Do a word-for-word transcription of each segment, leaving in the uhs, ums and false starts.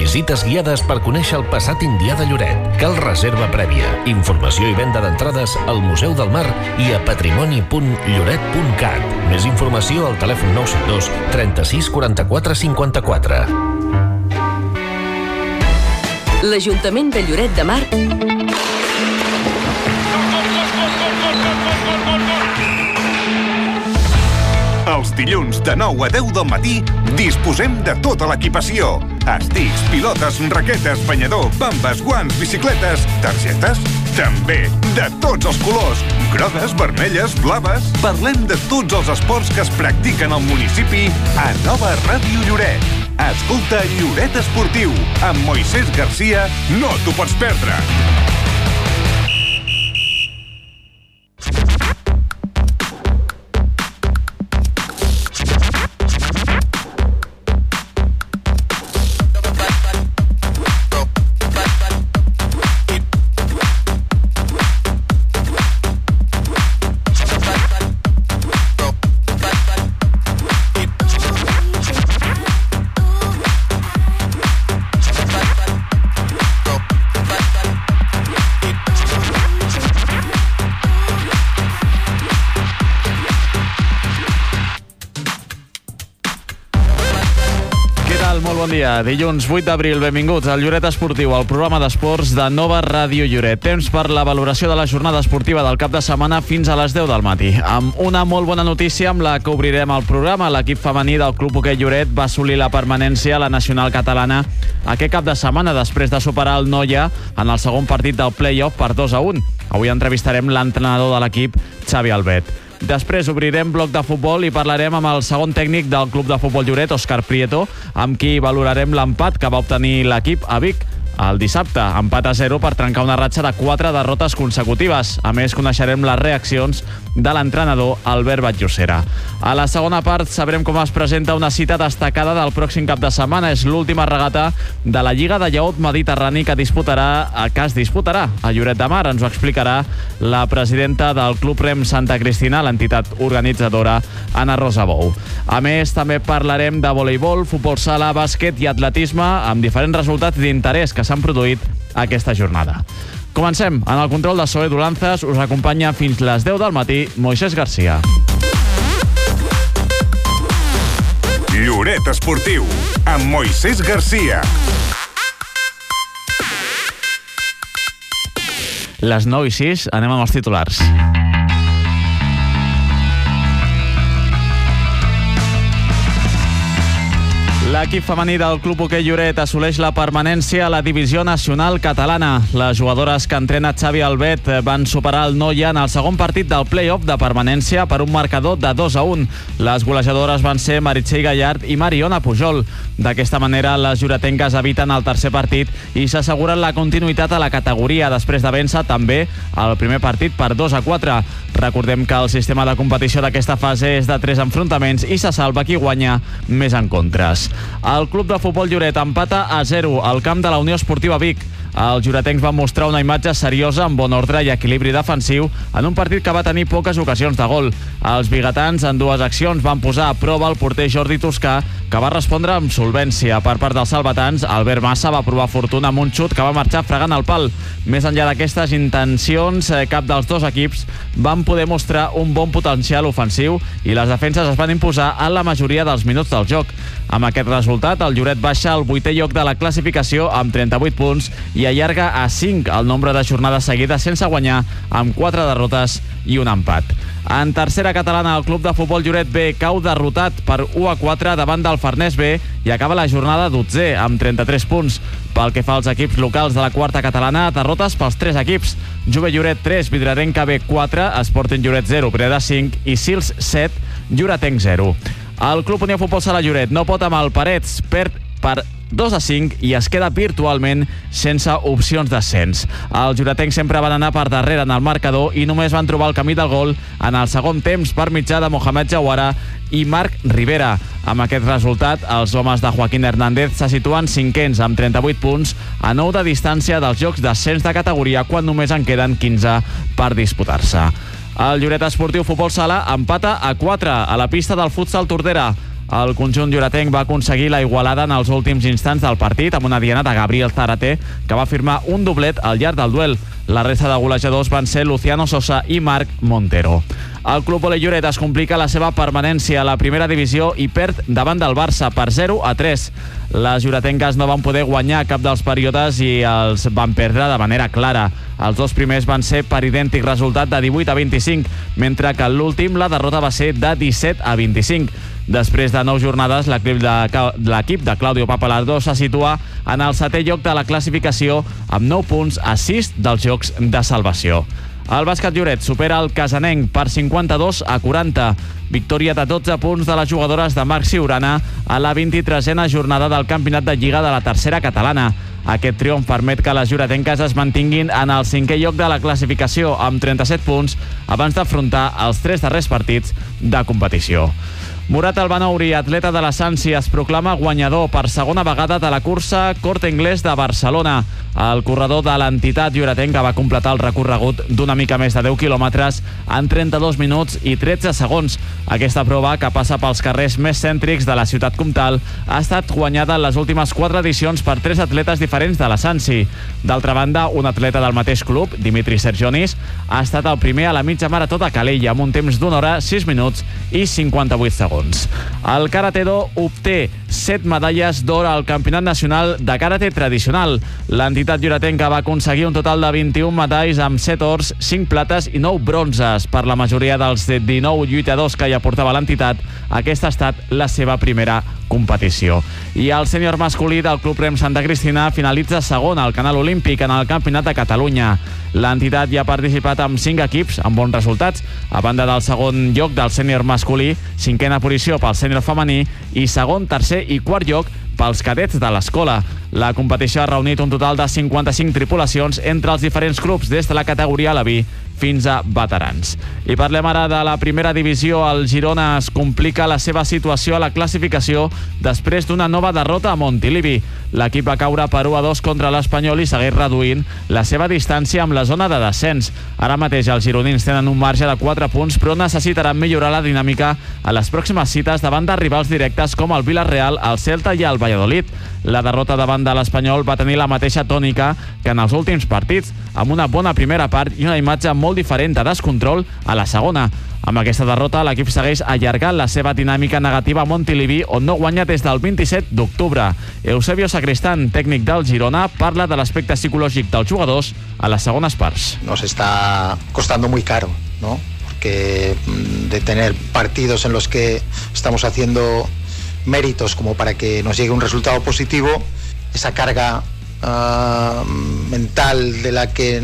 Visites guiades per conèixer el passat indià de Lloret. Cal reserva prèvia. Informació i venda d'entrades al Museu del Mar i a patrimoni punt lloret punt cat. Més informació al telèfon nou set dos trenta-sis quaranta-quatre cinquanta-quatre. L'Ajuntament de Lloret de Mar Els dilluns de nou a deu del matí disposem de tota l'equipació. Estics, pilotes, raquetes, banyador, bambes, guants, bicicletes, targetes... També de tots els colors. Grogues, vermelles, blaves... Parlem de tots els esports que es practiquen al municipi a Nova Ràdio Lloret. Escolta Lloret Esportiu. Amb Moisés Garcia no t'ho pots perdre. Bon dia, dilluns vuit d'abril, benvinguts al Lloret Esportiu, el programa d'esports de Nova Ràdio Lloret. Temps per la valoració de la jornada esportiva del cap de setmana fins a les deu del matí. Amb una molt bona notícia amb la que obrirem el programa. L'equip femení del Club Hoquei Lloret va assolir la permanència a la nacional catalana aquest cap de setmana després de superar el Noia en el segon partit del play-off per dos a un. Avui entrevistarem l'entrenador de l'equip, Xavi Albet. Després obrirem bloc de futbol i parlarem amb el segon tècnic del Club de Futbol Lloret, Òscar Prieto, amb qui valorarem l'empat que va obtenir l'equip a Vic el dissabte, empat a zero per trencar una ratxa de quatre derrotes consecutives. A més, coneixerem les reaccions de l'entrenador Albert Batllocera. A la segona part sabrem com es presenta una cita destacada del pròxim cap de setmana. És l'última regata de la Lliga de Llaüt Mediterrani que disputarà, que es disputarà a Lloret de Mar. Ens ho explicarà la presidenta del Club Rem Santa Cristina, l'entitat organitzadora, Anna Rosa Bou. A més, també parlarem de voleibol, futbol sala, bàsquet i atletisme amb diferents resultats d'interès que s'han produït aquesta jornada. Comencem. En el control de Zoe Dulanzas us acompanya fins les deu del matí Moisés Garcia. Lloret Esportiu, amb Moisés Garcia. Les nou i sis, anem amb els titulars. L'equip femení del Club Hoquei Lloret assoleix la permanència a la divisió nacional catalana. Les jugadores que entrena Xavi Albet van superar el Noia en el segon partit del play-off de permanència per un marcador de dos a un. Les golejadores van ser Meritxell Gallard i Mariona Pujol. D'aquesta manera, les lloretenques eviten el tercer partit i s'asseguren la continuïtat a la categoria després de vèncer també el primer partit per dos a quatre. Recordem que el sistema de competició d'aquesta fase és de tres enfrontaments i se salva qui guanya més encontres. El Club de Futbol Lloret empata a zero al camp de la Unió Esportiva Vic. Els lloretencs van mostrar una imatge seriosa amb bon ordre i equilibri defensiu en un partit que va tenir poques ocasions de gol. Els biguetans en dues accions van posar a prova el porter Jordi Toscà, que va respondre amb solvència. Per part dels salvatans, Albert Massa va provar fortuna amb un xut que va marxar fregant el pal. Més enllà d'aquestes intencions, cap dels dos equips van poder mostrar un bon potencial ofensiu i les defenses es van imposar en la majoria dels minuts del joc. Amb aquest resultat, el Lloret baixa al vuitè lloc de la classificació amb trenta-vuit punts i allarga a cinc el nombre de jornades seguides sense guanyar, amb quatre derrotes i un empat. En tercera catalana, el Club de Futbol Lloret B cau derrotat per u a quatre davant del Farners B i acaba la jornada dotzè amb trenta-tres punts. Pel que fa als equips locals de la quarta catalana, derrotes pels tres equips. Jove Lloret tres, Vidrarenca B quatre, Sporting Lloret zero, Breda cinc i Sils set, Lloretenc zero. El Club Unió Futbol Sala Lloret no pot amb el Parets, perd per dos a cinc i es queda virtualment sense opcions d'ascens. Els lloretencs sempre van anar per darrere en el marcador i només van trobar el camí del gol en el segon temps per mitjà de Mohamed Jawara i Marc Rivera. Amb aquest resultat, els homes de Joaquín Hernández se situen cinquens amb trenta-vuit punts a nou de distància dels jocs d'ascens de categoria quan només en queden quinze per disputar-se. El Lloret Esportiu Futbol Sala empata a quatre a la pista del futsal Tordera. El conjunt lloretenc va aconseguir la igualada en els últims instants del partit amb una diana de Gabriel Zárate, que va firmar un doblet al llarg del duel. La resta de golejadors van ser Luciano Sosa i Marc Montero. El Club Voler Lloret es complica la seva permanència a la primera divisió i perd davant del Barça per zero a tres. Les lloretenques no van poder guanyar cap dels períodes i els van perdre de manera clara. Els dos primers van ser per idèntic resultat de divuit a vint-i-cinc, mentre que l'últim la derrota va ser de disset a vint-i-cinc. Després de nou jornades, l'equip de, l'equip de Claudio Papalardo se situa en el setè lloc de la classificació amb nou punts a sis dels jocs de salvació. El bàsquet Lloret supera el Casanenc per cinquanta-dos a quaranta. Victòria de dotze punts de les jugadores de Marc Siurana a la vint-i-tresena jornada del Campionat de Lliga de la tercera catalana. Aquest triomf permet que les lloretenques es mantinguin en el cinquè lloc de la classificació amb trenta-set punts abans d'afrontar els tres darrers partits de competició. Murat Albanouri, atleta de la Sansi, es proclama guanyador per segona vegada de la cursa Corte Inglés de Barcelona. El corredor de l'entitat lloretenca va completar el recorregut d'una mica més de deu quilòmetres en trenta-dos minuts i tretze segons. Aquesta prova, que passa pels carrers més cèntrics de la ciutat comtal, ha estat guanyada en les últimes quatre edicions per tres atletes diferents de la Sansi. D'altra banda, un atleta del mateix club, Dimitri Sergionis, ha estat el primer a la mitja marató de Calella amb un temps d'una hora, sis minuts i cinquanta-vuit segons. El Karate-Do obté set medalles d'or al Campionat Nacional de Karate Tradicional. L'entitat lloretenca va aconseguir un total de vint-i-un metalls amb set ors, cinc plates i nou bronzes. Per la majoria dels dinou lluitadors que hi aportava l'entitat, aquesta ha estat la seva primera competició. I el sènior masculí del Club Rem Santa Cristina finalitza segon al Canal Olímpic en el Campionat de Catalunya. L'entitat ja ha participat amb cinc equips amb bons resultats, a banda del segon lloc del sènior masculí, cinquena posició pel sènior femení i segon, tercer i quart lloc pels cadets de l'escola. La competició ha reunit un total de cinquanta-cinc tripulacions entre els diferents clubs, des de la categoria Alaví fins a veterans. I parlem ara de la primera divisió. El Girona es complica la seva situació a la classificació després d'una nova derrota a Montilivi. L'equip va caure per u a dos contra l'Espanyol i segueix reduint la seva distància amb la zona de descens. Ara mateix els gironins tenen un marge de quatre punts, però necessitaran millorar la dinàmica a les pròximes cites davant de rivals directes com el Villarreal, el Celta i el Valladolid. La derrota davant de l'Espanyol va tenir la mateixa tònica que en els últims partits, amb una bona primera part i una imatge molt diferent de descontrol a la segona. Amb aquesta derrota, l'equip segueix allargant la seva dinàmica negativa a Montilivi, on no guanya des del vint-i-set d'octubre. Eusebio Sacristán, tècnic del Girona, parla de l'aspecte psicològic dels jugadors a les segones parts. Nos está costando muy caro, ¿no? Porque de tener partidos en los que estamos haciendo méritos como para que nos llegue un resultado positivo, esa carga uh, mental de la que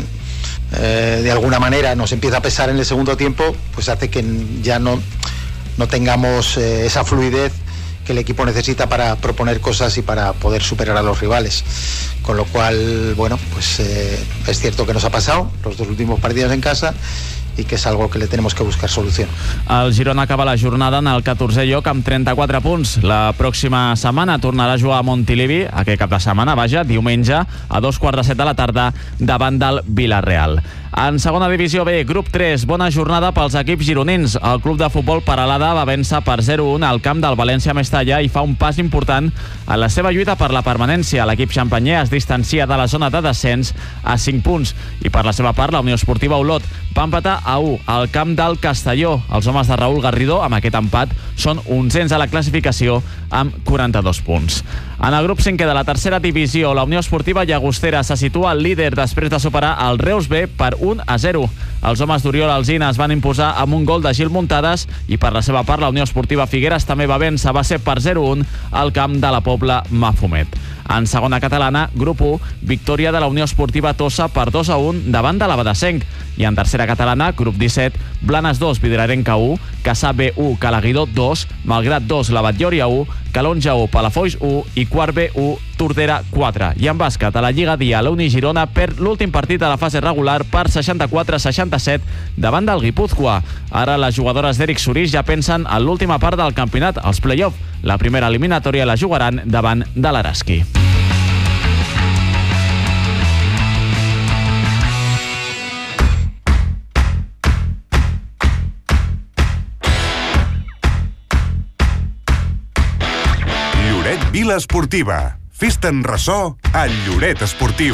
eh, de alguna manera nos empieza a pesar en el segundo tiempo, pues hace que ya no, no tengamos eh, esa fluidez que el equipo necesita para proponer cosas y para poder superar a los rivales. Con lo cual, bueno, pues eh, es cierto que nos ha pasado los dos últimos partidos en casa i que és algo que le tenemos que buscar solució. El Girona acaba la jornada en el catorzè lloc amb trenta-quatre punts. La pròxima setmana tornarà a jugar a Montilivi, aquest cap de setmana, vaja, diumenge, a dos quarts de set de la tarda, davant del Villarreal. En segona divisió B, grup tres, bona jornada pels equips gironins. El club de futbol Peralada va vèncer per zero a un al camp del València Mestalla i fa un pas important en la seva lluita per la permanència. L'equip xampanyer es distancia de la zona de descens a cinc punts. I per la seva part, la Unió Esportiva Olot va empatar a u al camp del Castelló. Els homes de Raúl Garrido, amb aquest empat, són onzens a la classificació amb quaranta-dos punts. En el grup cinquè de la tercera divisió, la Unió Esportiva Llagostera se situa al líder després de superar el Reus B per un a zero. Els homes d'Oriol Alsina es van imposar amb un gol de Gil Muntades i per la seva part la Unió Esportiva Figueres també va vèncer, va ser per zero a un al camp de la Pobla Mafumet. En segona catalana, grup u, victòria de la Unió Esportiva Tossa per dos a un davant de la Badesenc. I en tercera catalana, grup disset, Blanes dos, Vidrarenca u, Caçà B u, Calaguidó dos, Malgrat dos, la Batllòria u, Calonja u, Palafolls u i Quart B u, Tordera quatre. I en bàsquet, a la Lliga Dia, la Uni Girona perd l'últim partit de la fase regular per seixanta-quatre a seixanta-set davant del Guipúzcoa. Ara les jugadores d'Eric Sorís ja pensen en l'última part del campionat, els play-off. La primera eliminatòria la jugaran davant de l'Araski. Vila Esportiva. Fes-te'n ressò al Lloret Esportiu.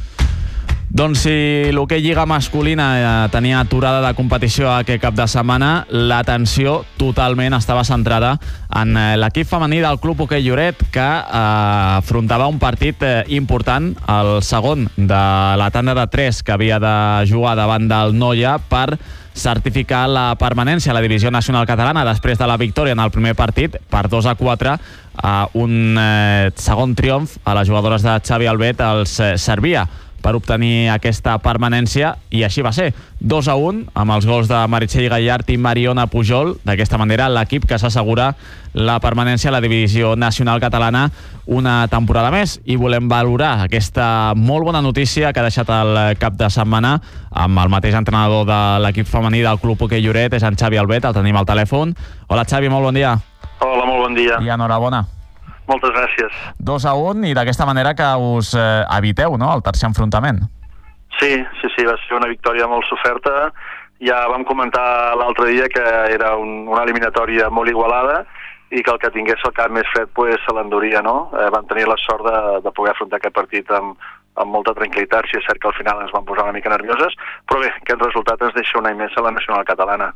Doncs si l'hoquei Lliga masculina eh, tenia aturada de competició aquest cap de setmana, l'atenció totalment estava centrada en eh, l'equip femení del Club Hoquei Lloret, que eh, afrontava un partit eh, important, el segon de la tanda de tres que havia de jugar davant del Noia per certificar la permanència a la divisió nacional catalana després de la victòria en el primer partit per dos a quatre. Eh, un eh, segon triomf a les jugadores de Xavi Albet els eh, servia per obtenir aquesta permanència, i així va ser. dos a un, amb els gols de Meritxell Gallart i Mariona Pujol. D'aquesta manera, l'equip que s'assegura la permanència a la divisió nacional catalana una temporada més. I volem valorar aquesta molt bona notícia que ha deixat el cap de setmana amb el mateix entrenador de l'equip femení del Club Hoquei Lloret, és en Xavi Albet, el tenim al telèfon. Hola, Xavi, molt bon dia. Hola, molt bon dia. I enhorabona. Moltes gràcies. dos a un, i d'aquesta manera que us eh, eviteu, no?, el tercer enfrontament. Sí, sí, sí, va ser una victòria molt soferta. Ja vam comentar l'altre dia que era un, una eliminatòria molt igualada i que el que tingués el cap més fred pues, se l'enduria, no? Eh, vam tenir la sort de, de poder afrontar aquest partit amb, amb molta tranquil·litat. Sí, és cert que al final ens vam posar una mica nervioses, però bé, aquest resultat ens deixa un any més a la nacional catalana.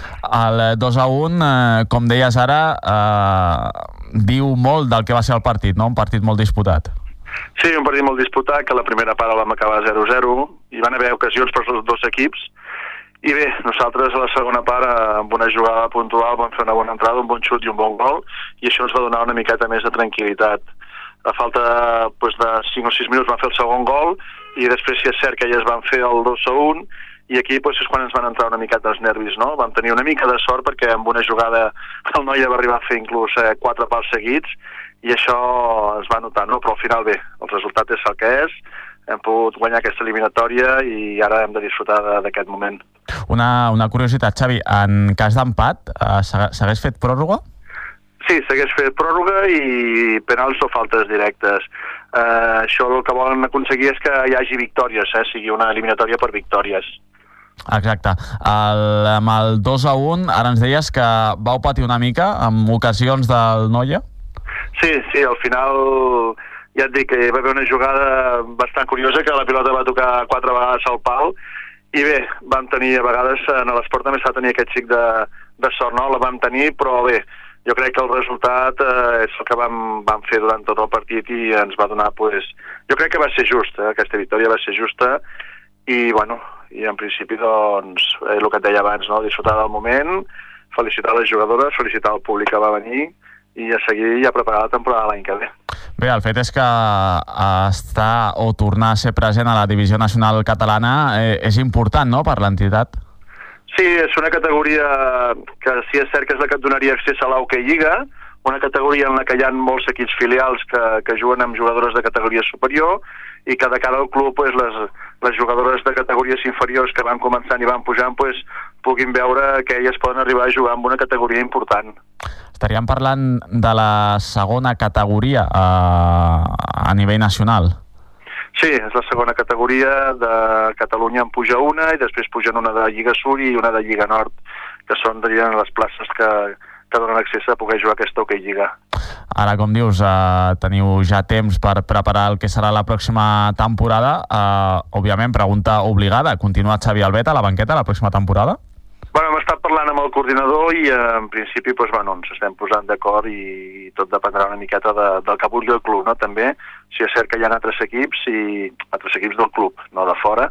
El dos a un, eh, com deies ara, eh, diu molt del que va ser el partit, no? Un partit molt disputat. Sí, un partit molt disputat, que la primera part el vam acabar zero a zero, i van haver ocasions per als dos equips, i bé, nosaltres a la segona part, amb una jugada puntual, vam fer una bona entrada, un bon xut i un bon gol, i això ens va donar una miqueta més de tranquil·litat. A falta pues, de cinc o sis minuts van fer el segon gol, i després sí és cert que elles van fer el dos a un, i aquí pues, és quan ens van entrar una miqueta els nervis, no? Vam tenir una mica de sort perquè amb una jugada el Noia va arribar a fer inclús eh, quatre pals seguits, i això es va notar, no? Però al final bé, el resultat és el que és, hem pogut guanyar aquesta eliminatòria i ara hem de disfrutar d'aquest moment. Una, una curiositat, Xavi, en cas d'empat, eh, s'hagués fet pròrroga? Sí, s'hagués fet pròrroga i penals o faltes directes. Eh, això el que volen aconseguir és que hi hagi victòries, eh? Sigui una eliminatòria per victòries. Exacte. El, amb el dos a un, ara ens deies que vau patir una mica amb ocasions del Noia? Sí, sí, al final ja et dic que va haver una jugada bastant curiosa, que la pilota va tocar quatre vegades al pal, i bé, vam tenir a vegades, en l'esport també s'ha de tenir aquest xic de, de sort, no? La vam tenir, però bé, jo crec que el resultat eh, és el que vam, vam fer durant tot el partit i ens va donar, pues, jo crec que va ser just, eh? Aquesta victòria va ser justa, i bueno, i en principi doncs eh, el que et deia abans, no? Disfrutar del moment, felicitar les jugadores, felicitar el públic que va venir i a seguir i a preparar la temporada l'any que ve. Bé, el fet és que estar o tornar a ser present a la divisió nacional catalana eh, és important, no?, per l'entitat. Sí, és una categoria que sí és cert que és la que et donaria accés a l'Hoquei Lliga, una categoria en la que hi ha molts equips filials que, que juguen amb jugadores de categoria superior i que de cara al club pues, les, les jugadores de categories inferiors que van començant i van pujant pues, puguin veure que elles poden arribar a jugar amb una categoria important. Estaríem parlant de la segona categoria a, a nivell nacional. Sí, és la segona categoria. De Catalunya en puja una i després pugen una de Lliga Sur i una de Lliga Nord, que són dirien, les places que, que donen accés a poder jugar aquesta Hoquei Lliga. Ara, com dius, eh, teniu ja temps per preparar el que serà la pròxima temporada. Eh, òbviament, pregunta obligada, continua Xavi Albet a la banqueta la pròxima temporada? Bueno, hem estat parlant amb el coordinador i en principi doncs, bueno, ens estem posant d'acord i tot dependrà una miqueta de, del que vulgui el club, no? També, si és cert que hi ha altres equips i altres equips del club, no de fora,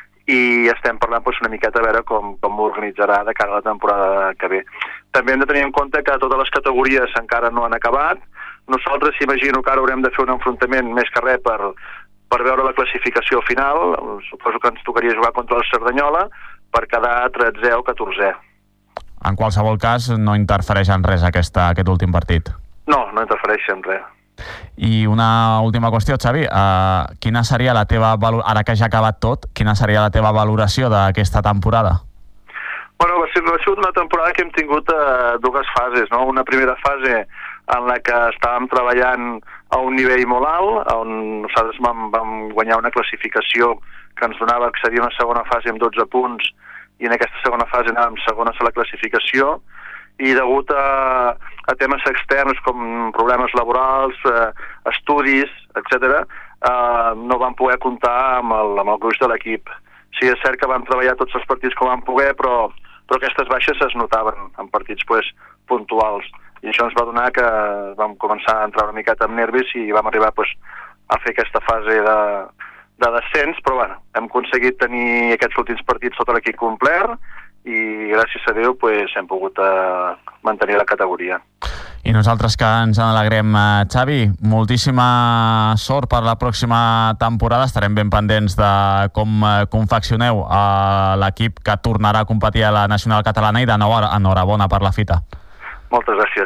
i estem parlant doncs, una miqueta a veure com, com organitzarà de cara a la temporada que ve. També hem de tenir en compte que totes les categories encara no han acabat. Nosaltres imagino que ara haurem de fer un enfrontament més que res per, per veure la classificació final. Suposo que ens tocaria jugar contra el Cerdanyola per quedar tretzè o catorzè. En qualsevol cas, no interfereix en res aquesta, aquest últim partit? No, no interfereix en res. I una última qüestió, Xavi. Uh, quina seria la teva, ara que ja ha acabat tot, quina seria la teva valoració d'aquesta temporada? Bueno, va ser, va ser una temporada que hem tingut uh, dues fases, no? Una primera fase en la que estàvem treballant a un nivell molt alt, on nosaltres vam, vam guanyar una classificació que ens donava accedir a una segona fase amb dotze punts, i en aquesta segona fase anàvem segones a la classificació, i degut a, a temes externs com problemes laborals, eh, estudis, etcètera, eh, no van poder comptar amb el, amb el gruix de l'equip. Sí, és cert que vam treballar tots els partits com vam poder, però, però aquestes baixes es notaven en partits pues, puntuals. I això ens va donar que vam començar a entrar una miqueta amb nervis i vam arribar pues, a fer aquesta fase de, de descens, però bueno, hem aconseguit tenir aquests últims partits sota l'equip complet i gràcies a Déu pues, hem pogut uh, mantenir la categoria. I nosaltres que ens en alegrem, Xavi, moltíssima sort per la pròxima temporada. Estarem ben pendents de com confeccioneu a l'equip que tornarà a competir a la Nacional Catalana i de nou enhorabona per la fita. Moltes gràcies.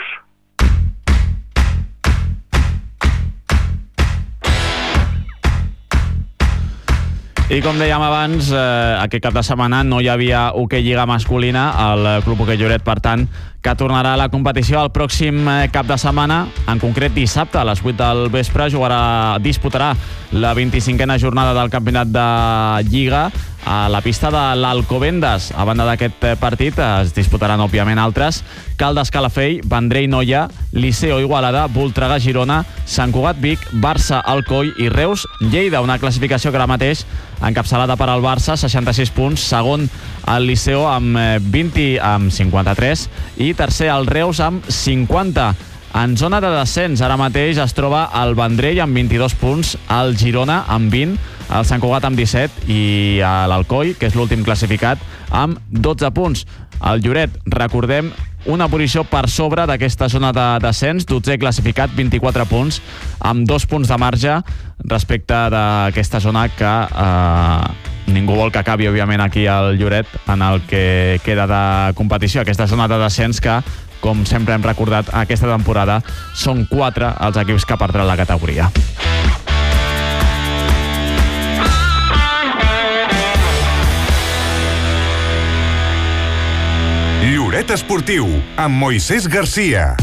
I com dèiem abans, eh, aquest cap de setmana no hi havia hoquei lliga masculina al Club Hoquei Lloret, per tant, que tornarà a la competició el pròxim cap de setmana, en concret dissabte a les vuit del vespre, jugarà, disputarà la vint-i-cinquena jornada del campionat de Lliga a la pista de l'Alcobendas. A banda d'aquest partit es disputaran, òbviament, altres: Caldes Calafell, Vendrell Noia, Liceo Igualada, Voltregà Girona, Sant Cugat Vic, Barça Alcoi i Reus Lleida. Una classificació que ara mateix encapçalada per al Barça, seixanta-sis punts, segon el Liceo amb vint, amb cinquanta-tres, i tercer el Reus amb cinquanta. En zona de descens ara mateix es troba el Vendrell amb vint-i-dos punts, el Girona amb vint, el Sant Cugat amb disset i l'Alcoi, que és l'últim classificat, amb dotze punts. El Lloret, recordem, una posició per sobre d'aquesta zona de descens, dotzè classificat, vint-i-quatre punts, amb dos punts de marge respecte d'aquesta zona que eh, ningú vol que acabi, òbviament, aquí al Lloret en el que queda de competició. Aquesta zona de descens que, com sempre hem recordat, aquesta temporada són quatre els equips que perdran la categoria. Lloret Esportiu, amb Moisés Garcia.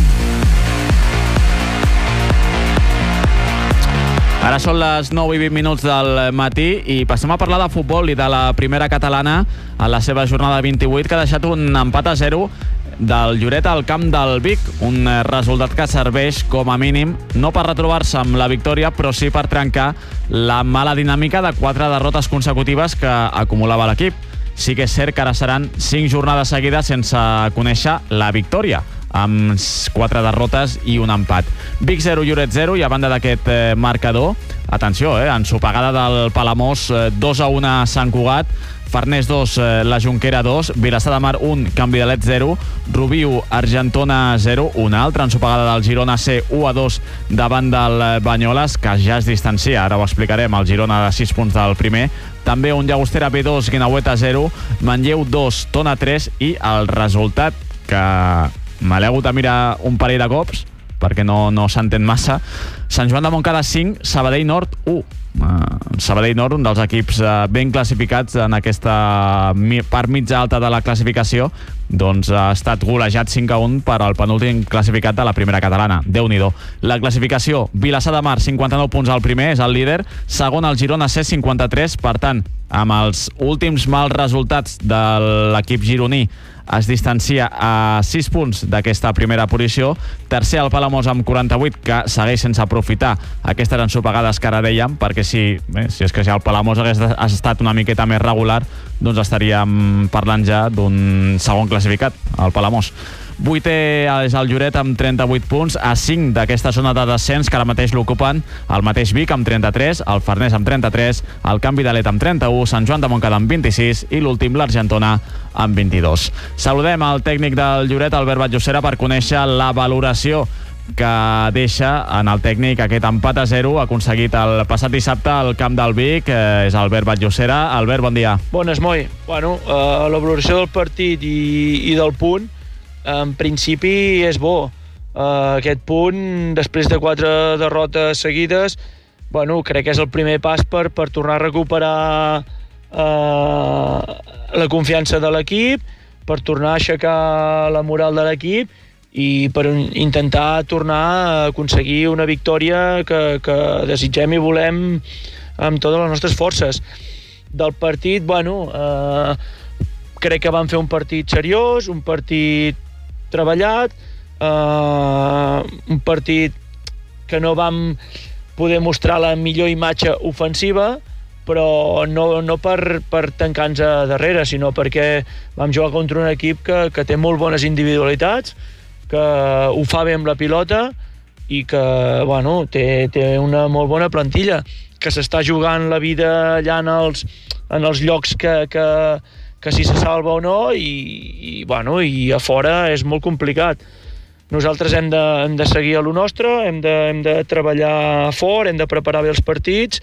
Ara són les nou i vint minuts del matí i passem a parlar de futbol i de la primera catalana a la seva jornada vint-i-vuit, que ha deixat un empat a zero del Lloret al camp del Vic, un resultat que serveix com a mínim no per retrobar-se amb la victòria, però sí per trencar la mala dinàmica de quatre derrotes consecutives que acumulava l'equip. Sí que és cert que ara seran cinc jornades seguides sense conèixer la victòria, amb quatre derrotes i un empat. Vic zero, Lloret zero, i a banda d'aquest eh, marcador, atenció, eh, ensopegada del Palamós, eh, dos a un a Sant Cugat, Farners dos, eh, la Jonquera dos, Vilassar de Mar un, Can Vidalet zero, Rubí u, Argentona zero, una altra ensopegada del Girona C u a dos davant del Banyoles, que ja es distancia, ara ho explicarem, el Girona de sis punts del primer. També un Llagostera B dos, Guinaueta zero, Manlleu dos, Tona tres, i el resultat que me l'he hagut de mirar un parell de cops perquè no, no s'entén massa: Sant Joan de Montcada cinc, Sabadell Nord u. Uh, Sabadell Nord, un dels equips uh, ben classificats en aquesta mi, part mitja alta de la classificació, doncs ha estat golejat cinc a un per al penúltim classificat de la primera catalana. Déu-n'hi-do. La classificació: Vilassar de Mar, cinquanta-nou punts al primer, és el líder. Segon el Girona C, cinquanta-tres. Per tant, amb els últims mals resultats de l'equip gironí, es distancia a sis punts d'aquesta primera posició. Tercer el Palamós amb quaranta-vuit, que segueix sense aprofitar aquestes ensopegades que ara dèiem, perquè si, bé, si és que si el Palamós hagués estat una miqueta més regular, doncs estaríem parlant ja d'un segon classificat, el Palamós. Vuitè és el Lloret amb trenta-vuit punts, a cinc d'aquesta zona de descens que ara mateix l'ocupen el mateix Vic amb trenta-tres, el Farners amb trenta-tres, el Can Vidalet amb trenta-u, Sant Joan de Montcada amb vint-i-sis i l'últim l'Argentona amb vint-i-dos. Saludem el tècnic del Lloret, Albert Batllocera, per conèixer la valoració que deixa en el tècnic aquest empat a zero aconseguit el passat dissabte al camp del Vic. Eh, és Albert Batllocera. Albert, bon dia. Bones, Moi. Bueno, eh, la valoració del partit i, i del punt, en principi és bo. Uh, aquest punt, després de quatre derrotes seguides, bueno, crec que és el primer pas per, per tornar a recuperar uh, la confiança de l'equip, per tornar a aixecar la moral de l'equip i per intentar tornar a aconseguir una victòria que, que desitgem i volem amb totes les nostres forces. Del partit, bueno, uh, crec que van fer un partit seriós, un partit treballat, eh, un partit que no vam poder mostrar la millor imatge ofensiva, però no, no per, per tancar-nos a darrere, sinó perquè vam jugar contra un equip que, que té molt bones individualitats, que ho fa bé amb la pilota i que bueno, té, té una molt bona plantilla, que s'està jugant la vida allà en els, en els llocs que, que, que si se salva o no, i, i, bueno, i a fora és molt complicat. Nosaltres hem de, hem de seguir a lo nostre, hem de, hem de treballar fort, hem de preparar bé els partits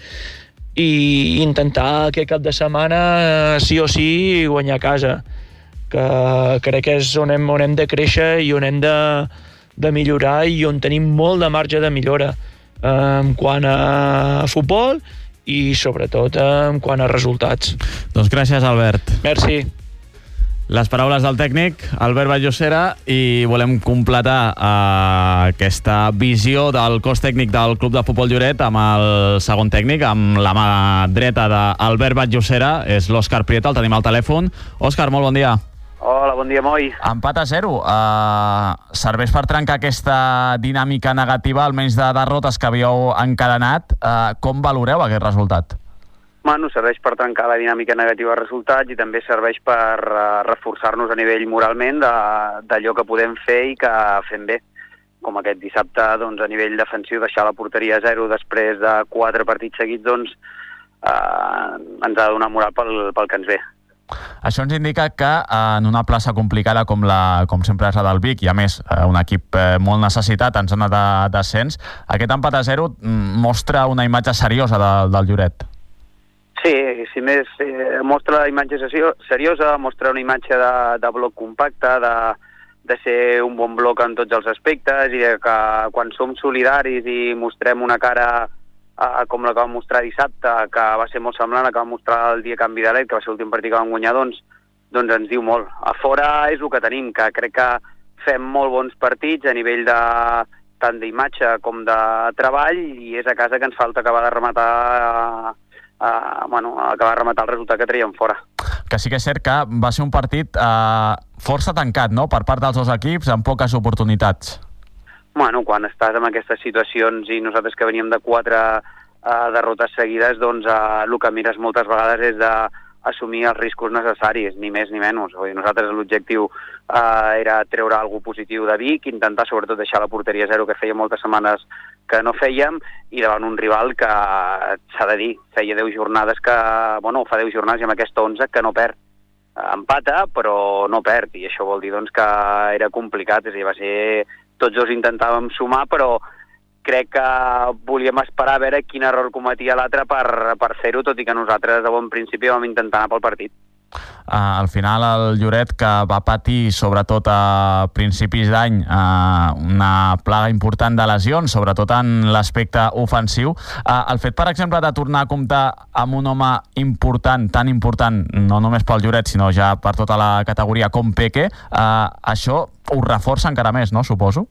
i intentar aquest cap de setmana sí o sí guanyar a casa, que crec que és on hem, on hem de créixer i on hem de, de millorar i on tenim molt de marge de millora en quant a futbol i sobretot en quant a resultats. Doncs gràcies, Albert. Merci. Les paraules del tècnic, Albert Vallosera, i volem completar eh, aquesta visió del cos tècnic del Club de Futbol Lloret amb el segon tècnic, amb la mà dreta d'Albert Vallosera, és l'Òscar Prieta, el tenim al telèfon. Òscar, molt bon dia. Hola, bon dia, Moi. Empat a zero. Uh, serveix per trencar aquesta dinàmica negativa, almenys de derrotes que havíeu encadenat. Uh, com valoreu aquest resultat? Bueno, serveix per trencar la dinàmica negativa de resultats i també serveix per uh, reforçar-nos a nivell moralment d'allò que podem fer i que fem bé. Com aquest dissabte, doncs, a nivell defensiu, deixar la porteria a zero després de quatre partits seguits, doncs, uh, ens ha de donar moral pel, pel que ens ve. Això ens indica que en una plaça complicada com, la, com sempre és la del Vic, i a més un equip molt necessitat en zona de descens, aquest empat a zero mostra una imatge seriosa de, del Lloret. Sí, si més, eh, mostra la imatge seriosa, mostra una imatge de, de bloc compacte, de, de ser un bon bloc en tots els aspectes i de que quan som solidaris i mostrem una cara Uh, com la que vam mostrar dissabte, que va ser molt semblant a la que vam mostrar el dia Canvi de Led, que va ser l'últim partit que vam guanyar, doncs, doncs ens diu molt. A fora és el que tenim, que crec que fem molt bons partits a nivell de tant d'imatge com de treball, i és a casa que ens falta acabar de rematar, uh, uh, bueno, acabar de rematar el resultat que traiem fora. Que sí que és cert que va ser un partit uh, força tancat, no?, per part dels dos equips, amb poques oportunitats. Bueno, quan estàs en aquestes situacions i nosaltres que veníem de quatre uh, derrotes seguides, doncs uh, el que mires moltes vegades és d'assumir els riscos necessaris, ni més ni menys. Vull dir, nosaltres l'objectiu uh, era treure alguna positiu de Vic, intentar sobretot deixar la porteria a zero, que feia moltes setmanes que no fèiem, i davant un rival que, s'ha de dir, feia deu jornades que, bueno, fa deu jornades i amb aquesta onze que no perd. Empata, però no perd, i això vol dir doncs, que era complicat, és a dir, va ser... Tots dos intentàvem sumar, però crec que volíem esperar a veure quin error cometia l'altre per, per fer-ho, tot i que nosaltres de bon principi vam intentar anar pel partit. Uh, al final el Lloret, que va patir sobretot a principis d'any uh, una plaga important de lesions, sobretot en l'aspecte ofensiu, uh, el fet, per exemple, de tornar a comptar amb un home important, tan important, no només pel Lloret, sinó ja per tota la categoria com Peque, uh, això ho reforça encara més, no? Suposo.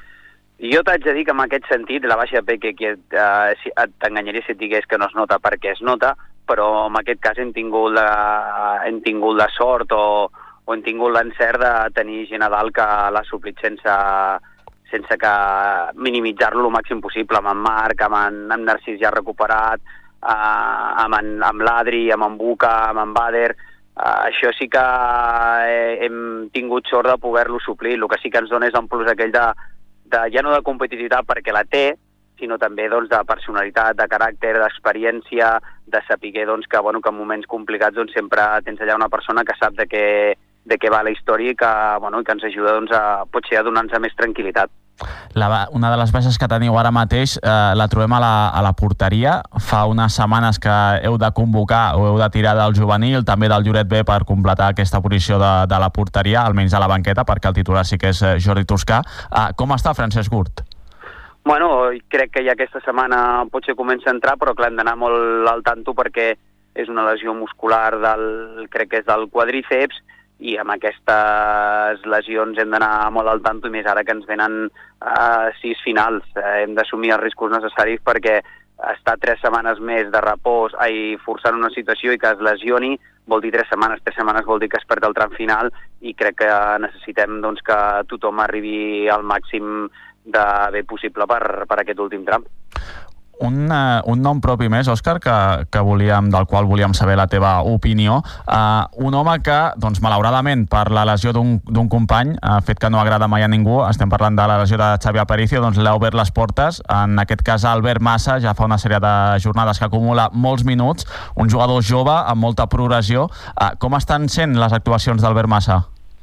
Jo t'haig de dir que en aquest sentit la baixa de Peque, que uh, si, t'enganyaria si et digués que no es nota, perquè es nota, però en aquest cas hem tingut la, hem tingut la sort o, o hem tingut l'encert de tenir gent a dalt que l'ha suplit sense, sense que minimitzar-lo el màxim possible, amb en Marc, amb en, amb Narcís ja recuperat, uh, amb, en, amb l'Adri, amb en Buca, amb en Bader. Uh, això sí que eh, hem tingut sort de poder-lo suplir. El que sí que ens dona és un plus aquell de, de ja no de competitivitat perquè la té, sinó també doncs, de personalitat, de caràcter, d'experiència, de saber doncs, que, bueno, que en moments complicats doncs, sempre tens allà una persona que sap de què, de què va la història i que, bueno, que ens ajuda doncs, a, potser a donar-nos més tranquil·litat. La, una de les baixes que teniu ara mateix eh, la trobem a la, a la porteria. Fa unes setmanes que heu de convocar o heu de tirar del juvenil, també del Lloret B, per completar aquesta posició de, de la porteria, almenys a la banqueta, perquè el titular sí que és Jordi Toscà. Eh, com està Francesc Gurt? Bueno, crec que ja aquesta setmana potser comença a entrar, però clar, hem d'anar molt al tanto perquè és una lesió muscular del, crec que és del quadríceps, i amb aquestes lesions hem d'anar molt al tanto, i més ara que ens venen uh, sis finals. Uh, hem d'assumir els riscos necessaris perquè estar tres setmanes més de repòs i forçant una situació i que es lesioni vol dir tres setmanes, tres setmanes vol dir que es perd el tram final i crec que necessitem doncs, que tothom arribi al màxim de bé possible per, per aquest últim tram. Un, uh, un nom propi més, Òscar, que, que volíem, del qual volíem saber la teva opinió. Uh, un home que, doncs, malauradament, per la lesió d'un company, uh, fet que no agrada mai a ningú, estem parlant de la lesió de Xavi Aparicio, doncs l'ha obert les portes. En aquest cas, Albert Massa ja fa una sèrie de jornades que acumula molts minuts, un jugador jove amb molta progressió. Uh, com estan sent les actuacions d'Albert Massa?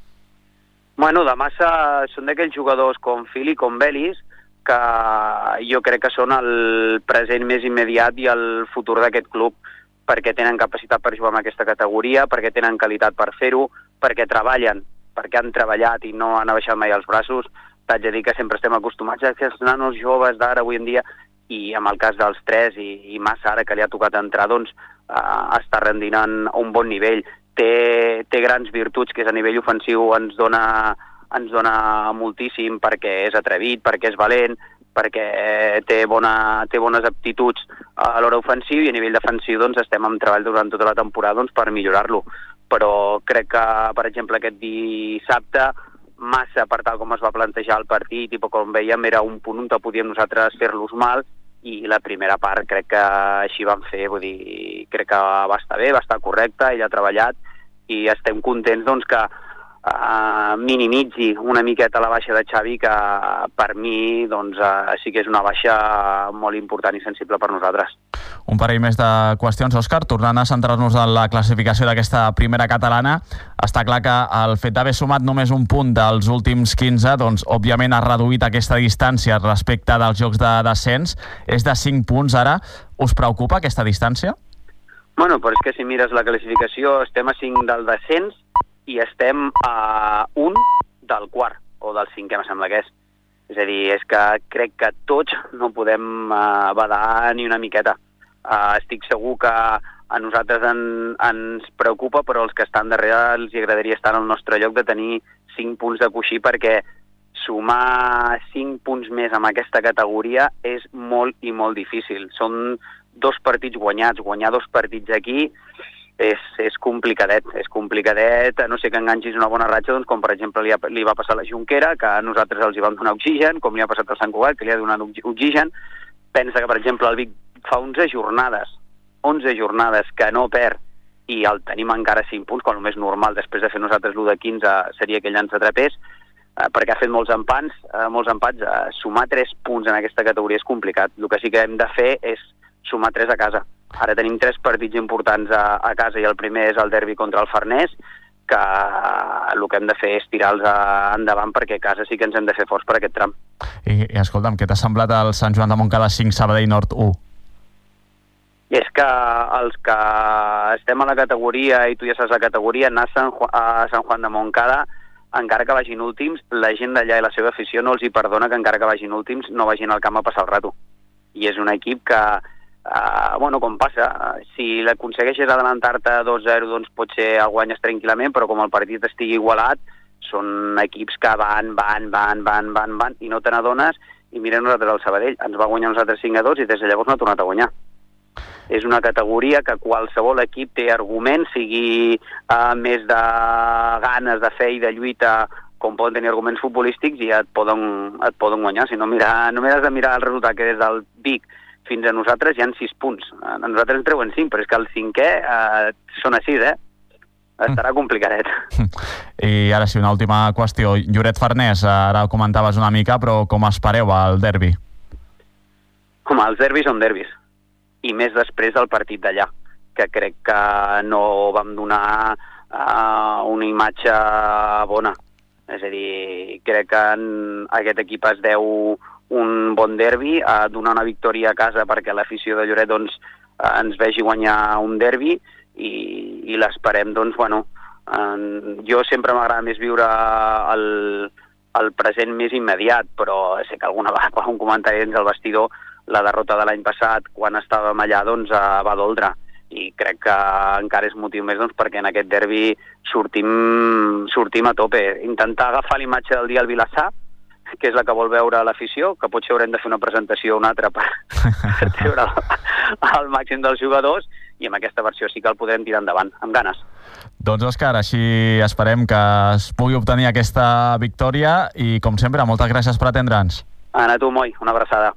Bueno, de Massa són d'aquells jugadors com Fili, com Belis, que jo crec que són el present més immediat i el futur d'aquest club, perquè tenen capacitat per jugar en aquesta categoria, perquè tenen qualitat per fer-ho, perquè treballen, perquè han treballat i no han abaixat mai els braços. T'haig de dir que sempre estem acostumats a que els nanos joves d'ara avui en dia, i en el cas dels tres i, i Massa ara que li ha tocat entrar, doncs eh, està rendint en un bon nivell. Té, té grans virtuts, que és a nivell ofensiu ens dona ens dona moltíssim perquè és atrevit, perquè és valent, perquè té, bona, té bones aptituds a l'hora ofensiu i a nivell defensiu doncs, estem en treball durant tota la temporada doncs, per millorar-lo. Però crec que, per exemple, aquest dissabte, Massa, per tal com es va plantejar el partit i com veiem, era un punt on podíem nosaltres fer-los mal i la primera part crec que així vam fer, vull dir, crec que va estar bé, va estar correcte, ell ha treballat i estem contents doncs, que Uh, minimitzi una miqueta la baixa de Xavi, que uh, per mi doncs, uh, sí que és una baixa molt important i sensible per nosaltres. Un parell més de qüestions, Òscar. Tornant a centrar-nos en la classificació d'aquesta primera catalana, està clar que el fet d'haver sumat només un punt dels últims quinze, doncs, òbviament ha reduït aquesta distància respecte dels jocs de descens. És de cinc punts ara. Us preocupa aquesta distància? Bueno, però és que si mires la classificació, estem a cinc del descens i estem a un del quart, o del cinquè, em sembla que és. És a dir, és que crec que tots no podem uh, badar ni una miqueta. Uh, estic segur que a nosaltres en, ens preocupa, però els que estan darrere els agradaria estar en el nostre lloc de tenir cinc punts de coixí, perquè sumar cinc punts més en aquesta categoria és molt i molt difícil. Són dos partits guanyats, guanyar dos partits aquí és, és complicadet, és complicadet, a no sé que enganxis una bona ratxa, doncs com per exemple li, ha, li va passar a la Junquera, que a nosaltres els hi vam donar oxigen, com li ha passat al Sant Cugat, que li ha donat oxigen. Pensa que, per exemple, el Vic fa onze jornades, onze jornades que no perd, i el tenim encara cinc punts, quan el més normal, després de fer nosaltres l'u de quinze, seria que ell ens atrapés, eh, perquè ha fet molts empats, eh, molts empats, eh, sumar tres punts en aquesta categoria és complicat. El que sí que hem de fer és sumar tres a casa. Ara tenim tres partits importants a, a casa i el primer és el derbi contra el Farners, que el que hem de fer és tirar-los endavant perquè a casa sí que ens hem de fer forts per aquest tram. I, i escolta'm, què t'ha semblat el Sant Joan de Montcada cinc, Sabadell Nord u? I és que els que estem a la categoria, i tu ja saps la categoria, anar a Sant, Juan, a Sant Juan de Montcada, encara que vagin últims, la gent d'allà i la seva afició no els hi perdona que encara que vagin últims no vagin al camp a passar el rato. I és un equip que Uh, bueno, com passa, uh, si l'aconsegueixes adelantar-te dos zero, doncs potser el guanyes tranquil·lament, però com el partit estigui igualat, són equips que van, van, van, van, van, van, i no te n'adones, i mira nosaltres el Sabadell, ens va guanyar nosaltres cinc a dos i des de llavors no ha tornat a guanyar. És una categoria que qualsevol equip té arguments, sigui uh, més de ganes de fer i de lluita, com poden tenir arguments futbolístics, i et poden, et poden guanyar. Si no, mira, només has de mirar el resultat, que des del Vic fins a nosaltres hi ha sis punts. A nosaltres en treuen cinc, però és que el cinquè eh, són a sis, eh? Estarà complicadet. I ara sí, una última qüestió. Lloret Farners, ara ho comentaves una mica, però com espereu el derbi? Home, els derbis són derbis. I més després del partit d'allà, que crec que no vam donar uh, una imatge bona. És a dir, crec que en aquest equip es deu un bon derbi, a donar una victòria a casa perquè l'afició de Lloret doncs, ens vegi guanyar un derbi i, i l'esperem, doncs, bueno, en, jo sempre m'agrada més viure el, el present més immediat, però sé que alguna vegada un comentari dins el vestidor, la derrota de l'any passat, quan estàvem allà, doncs, va doldre, i crec que encara és motiu més doncs, perquè en aquest derbi sortim, sortim a tope. Intentar agafar l'imatge del dia al Vilassar, que és la que vol veure l'afició, que potser haurem de fer una presentació o una altra per, per treure el màxim dels jugadors, i amb aquesta versió sí que el podrem tirar endavant, amb ganes. Doncs, Òscar, així esperem que es pugui obtenir aquesta victòria i, com sempre, moltes gràcies per atendre'ns. Anna, tu, Moi, una abraçada.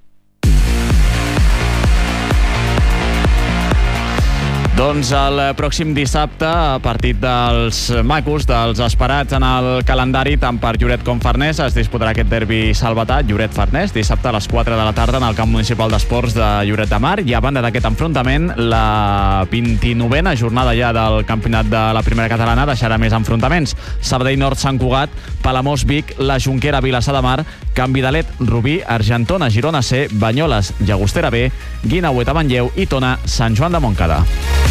Doncs el pròxim dissabte, a partit dels macos, dels esperats en el calendari, tant per Lloret com Farners, es disputarà aquest derbi salvatà, Lloret-Farners, dissabte a les quatre de la tarda en el camp municipal d'esports de Lloret de Mar. I a banda d'aquest enfrontament, la vint-i-novena jornada ja del campionat de la primera catalana deixarà més enfrontaments. Sabadell Nord, Sant Cugat, Palamós, Vic, la Jonquera, Vilassar de Mar, Can Vidalet, Rubí, Argentona, Girona C, Banyoles, Llagostera B, Guinaueta, Manlleu i Tona, Sant Joan de Montcada.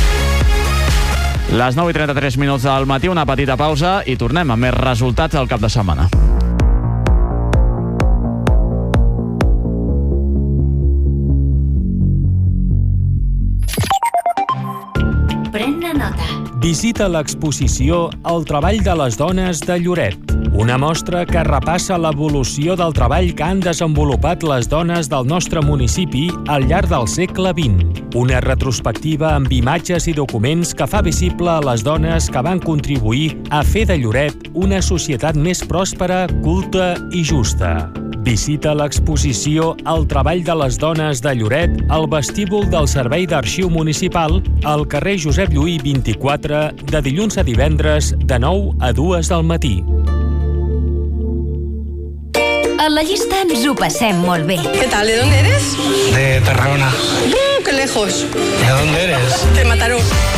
Les nou i trenta-tres minuts del matí, una petita pausa i tornem amb més resultats del cap de setmana. Pren-ne nota. Visita l'exposició El treball de les dones de Lloret, una mostra que repassa l'evolució del treball que han desenvolupat les dones del nostre municipi al llarg del segle vint. Una retrospectiva amb imatges i documents que fa visible a les dones que van contribuir a fer de Lloret una societat més pròspera, culta i justa. Visita l'exposició El treball de les dones de Lloret al vestíbul del Servei d'Arxiu Municipal al carrer Josep Lluí vint-i-quatre de dilluns a divendres de nou a dues del matí. A la llista ens ho passem molt bé. ¿Qué tal? ¿De dónde eres? De Tarragona. Mm, ¡Qué lejos! ¿De dónde eres? De Mataró.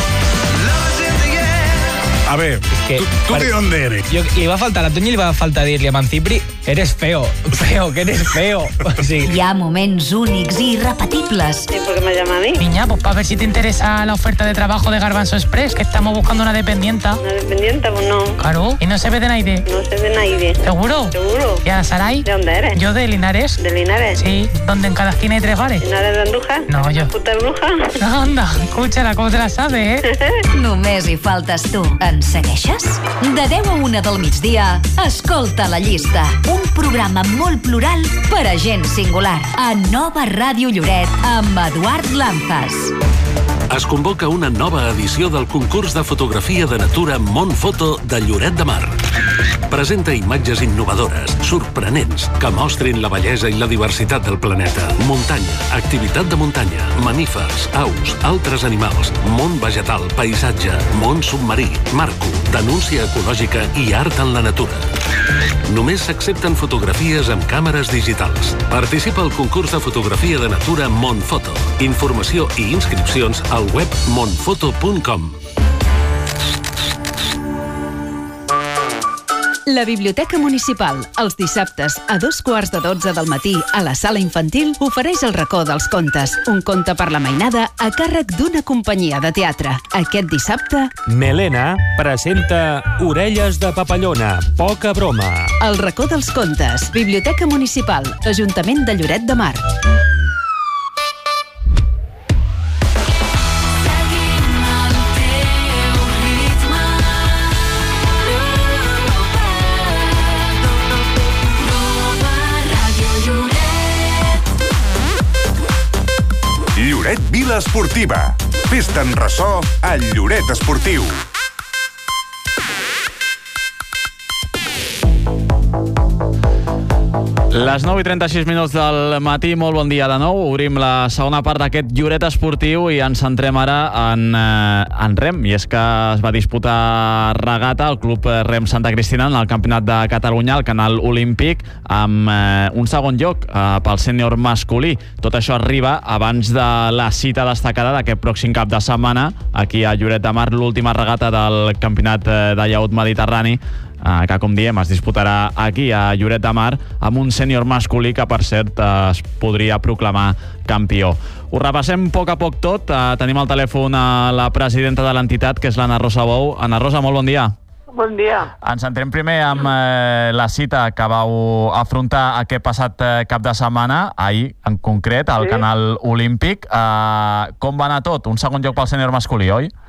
A ver, que, ¿tú, tú de dónde eres? Yo, le iba a faltar a Toño y le iba a faltar decirle a Mancipri, eres feo, feo, que eres feo. Sí. Hi ha moments únics i irrepetibles. ¿Y por qué me llama a mí? Niña, pues para ver si te interesa la oferta de trabajo de Garbanzo Express, que estamos buscando una dependienta. ¿Una dependiente? Pues no. Claro, y no se ve de Naide. No se ve de Naide. ¿Seguro? ¿Seguro? ¿Y a Saray? ¿De dónde eres? Yo de Linares. ¿De Linares? Sí, donde en cada esquina hay tres bares. ¿Linares de Andújar? No, yo. ¿Puta bruja? No, anda, escúchala, ¿cómo te la sabes, eh? Només hi faltes tu. Ens segueixes? De deu a una del migdia, escolta la llista. Un programa molt plural per a gent singular. A Nova Ràdio Lloret, amb Eduard Lanzas. Es convoca una nova edició del concurs de fotografia de natura Montfoto de Lloret de Mar. Presenta imatges innovadores, sorprenents, que mostrin la bellesa i la diversitat del planeta. Muntanya, activitat de muntanya, mamífers, aus, altres animals, món vegetal, paisatge, món submarí, marco, denúncia ecològica i art en la natura. Només s'accepten fotografies amb càmeres digitals. Participa al concurs de fotografia de natura Montfoto. Informació i inscripcions al web montfoto punt com. La Biblioteca Municipal, els dissabtes a dos quarts de dotze del matí a la sala infantil, ofereix el racó dels contes, un conte per la mainada a càrrec d'una companyia de teatre. Aquest dissabte... Melena presenta Orelles de papallona, poca broma. El racó dels contes, Biblioteca Municipal, Ajuntament de Lloret de Mar. Lloret Vila Esportiva. Fes-te en ressò al Lloret Esportiu. Les nou i trenta-sis minuts del matí, molt bon dia de nou. Obrim la segona part d'aquest Lloret Esportiu i ens centrem ara en, eh, en rem. I és que es va disputar regata al Club Rem Santa Cristina en el Campionat de Catalunya al Canal Olímpic amb eh, un segon lloc eh, pel sènior masculí. Tot això arriba abans de la cita destacada d'aquest pròxim cap de setmana aquí a Lloret de Mar, l'última regata del Campionat de Llaüt Mediterrani, que, com diem, es disputarà aquí a Lloret de Mar amb un sènior masculí que, per cert, es podria proclamar campió. Ho repassem a poc a poc tot. Tenim al telèfon a la presidenta de l'entitat, que és l'Anna Rosa Bou. Anna Rosa, molt bon dia. Bon dia. Ens centrem primer amb eh, la cita que vau afrontar aquest passat eh, cap de setmana, ahir en concret, al Sí. Canal Olímpic. Eh, com va anar tot? Un segon lloc pel sènior masculí, oi?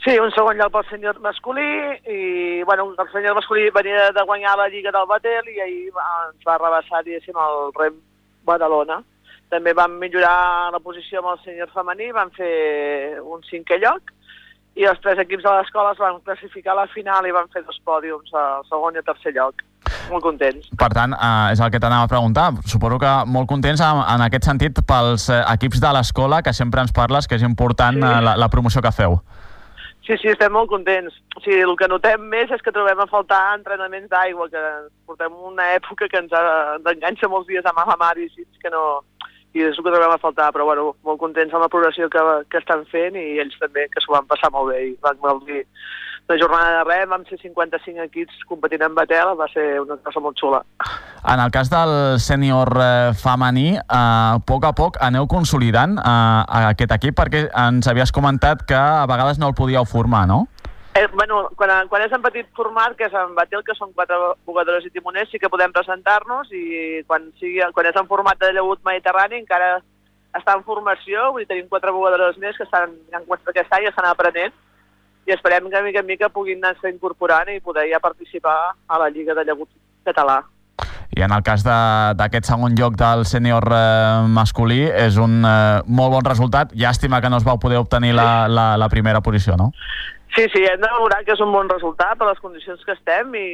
Sí, un segon lloc pel sènior masculí i, bueno, el sènior masculí venia de guanyar la Lliga del Batel i ahir va, ens va rebassar, diguéssim, el Rem Badalona. També vam millorar la posició amb el sènior femení, vam fer un cinquè lloc i els tres equips de l'escola es van classificar a la final i van fer dos pòdiums, al segon i al tercer lloc. Molt contents. Per tant, eh, és el que t'anava a preguntar. Suposo que molt contents en, en aquest sentit pels eh, equips de l'escola, que sempre ens parles que és important sí. eh, la, la promoció que feu. Sí, sí, estem molt contents. O sigui, el que notem més és que trobem a faltar entrenaments d'aigua, que portem una època que ens, ha, ens enganxa molts dies a mala mar i així, que no... I és el que trobem a faltar, però bueno, molt contents amb la progressió que, que estan fent i ells també, que s'ho van passar molt bé. I van gaudir la jornada de Rem, amb ser cinquanta-cinc equips competint en Batel, va ser una cosa molt xula. En el cas del sènior eh, femení, eh, a poc a poc aneu consolidant eh, aquest equip, perquè ens havies comentat que a vegades no el podíeu formar, no? Eh, bueno, quan, quan és en petit format, que és en Batel, que són quatre jugadors i timoners, sí que podem presentar-nos i quan, sigui, quan és en format de llegut mediterrani encara està en formació, vull dir, tenim quatre jugadors més que estan en aquest any i estan aprenent i esperem que mica en mica puguin anar-se incorporant i poder ja participar a la Lliga de Llegut català. I en el cas d'aquest segon lloc del sènior eh, masculí és un eh, molt bon resultat. Llàstima que no es va poder obtenir la, la, la primera posició, no? Sí, sí, hem de valorar que és un bon resultat per les condicions que estem i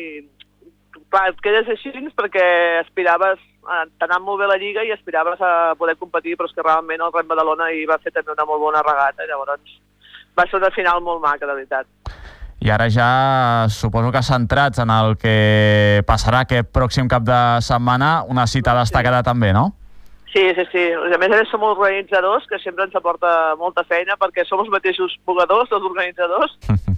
clar, et quedes així perquè aspiraves a anar molt bé la Lliga i aspiraves a poder competir, però és que realment el Rem Badalona hi va fer també una molt bona regata, llavors va ser una final molt maca, de veritat. I ara ja suposo que centrats en el que passarà aquest pròxim cap de setmana, una cita destacada sí. també, no? Sí, sí, sí. A més a més som organitzadors, que sempre ens aporta molta feina, perquè som els mateixos jugadors, els organitzadors,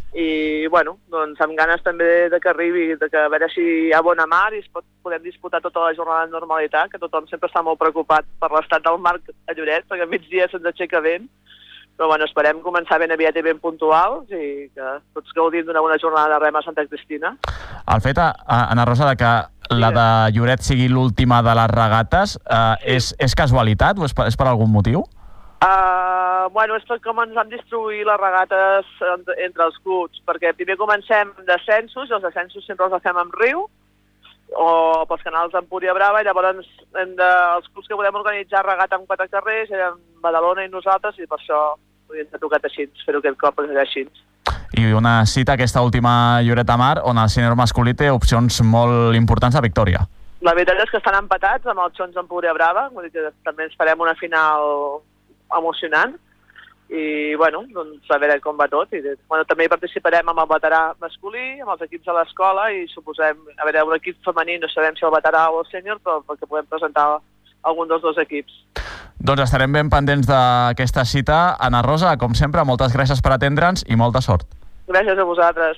i, bueno, doncs amb ganes també de que arribi, de que a veure si hi ha bona mar i es pot, podem disputar tota la jornada de normalitat, que tothom sempre està molt preocupat per l'estat del mar a Lloret, perquè a migdia se'ns aixeca vent, però, bueno, esperem començar ben aviat i ben puntuals i que tots gaudim d'una bona jornada de rem a Santa Cristina. El fet, Ana Rosa, de que la de Lloret sigui l'última de les regates, eh, és, és casualitat o és per, és per algun motiu? Uh, bueno, és com ens han distribuït les regates entre els clubs, perquè primer comencem amb descensos, i els descensos sempre els fem amb Riu, o pels canals d'Empúria Brava, i llavors hem de, els clubs que podem organitzar regata amb quatre carrers eren Badalona i nosaltres, i per això ens ha tocat així, fer-ho aquest cop, perquè era així. I una cita, aquesta última Lloret de Mar, on el sènior masculí té opcions molt importants de victòria. La veritat és que estan empatats amb els Xons d'Empúria Brava, vull dir que també ens farem una final emocionant, i, bueno, doncs a veure com va tot. I, bueno, també hi participarem amb el veterà masculí, amb els equips de l'escola, i suposem, a veure, un equip femení, no sabem si el veterà o el sènior, però perquè podem presentar algun dels dos equips. Doncs estarem ben pendents d'aquesta cita. Ana Rosa, com sempre, moltes gràcies per atendre'ns i molta sort. Gràcies a vosaltres.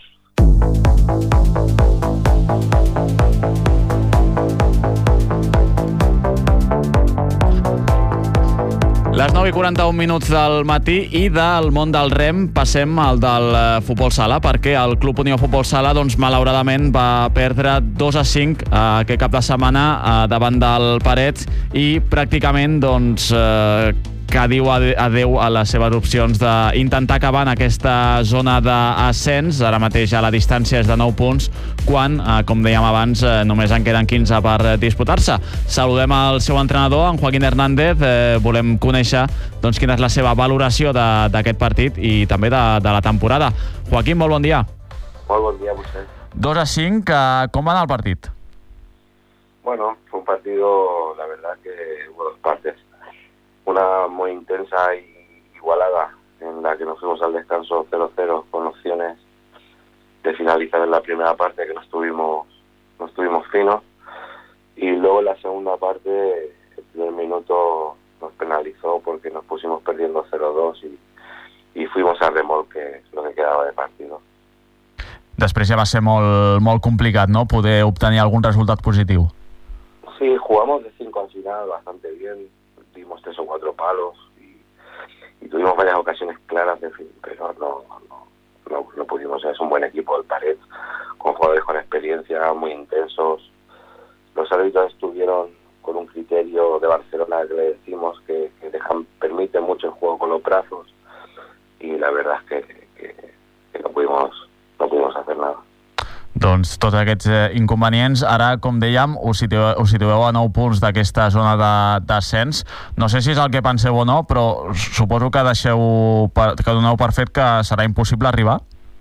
Les nou i quaranta-un minuts del matí i del món del rem passem al del futbol sala, perquè el Club Unió Futbol Sala doncs, malauradament va perdre dos a cinc eh, aquest cap de setmana eh, davant del Parets i pràcticament doncs, eh, que diu adeu a les seves opcions d'intentar acabar en aquesta zona d'ascens. Ara mateix a la distància és de nou punts, quan, eh, com dèiem abans, eh, només en queden quinze per disputar-se. Saludem al seu entrenador, en Joaquín Hernández. Eh, volem conèixer doncs, quina és la seva valoració d'aquest partit i també de, de la temporada. Joaquín, molt bon dia. Molt bon dia a vostè. dos a cinc, eh, com va anar el partit? Bueno, fue un partido, la verdad que hubo dos partes. Una muy intensa y igualada, en la que nos fuimos al descanso cero cero con opciones de finalizar en la primera parte, que no estuvimos, no estuvimos finos, y luego en la segunda parte el primer minuto nos penalizó porque nos pusimos perdiendo cero dos y, y fuimos a remolque lo que quedaba de partido. Després ja va ser molt, molt complicat, no?, poder obtenir algun resultat positiu. Sí, jugamos de cinco al final bastante bien, dimos tres o cuatro palos y, y tuvimos varias ocasiones claras, de fin, pero no, no, no, no pudimos. Es un buen equipo el Paret, con jugadores con experiencia, muy intensos. Los árbitros estuvieron con un criterio de Barcelona que le decimos que, que dejan, permite mucho el juego con los brazos, y la verdad es que, que pudimos, no pudimos hacer nada. Doncs tots aquests eh, inconvenients, ara, com dèiem, us situeu, us situeu a nou punts d'aquesta zona d'ascens. No sé si és el que penseu o no, però suposo que deixeu per, que doneu per fet que serà impossible arribar.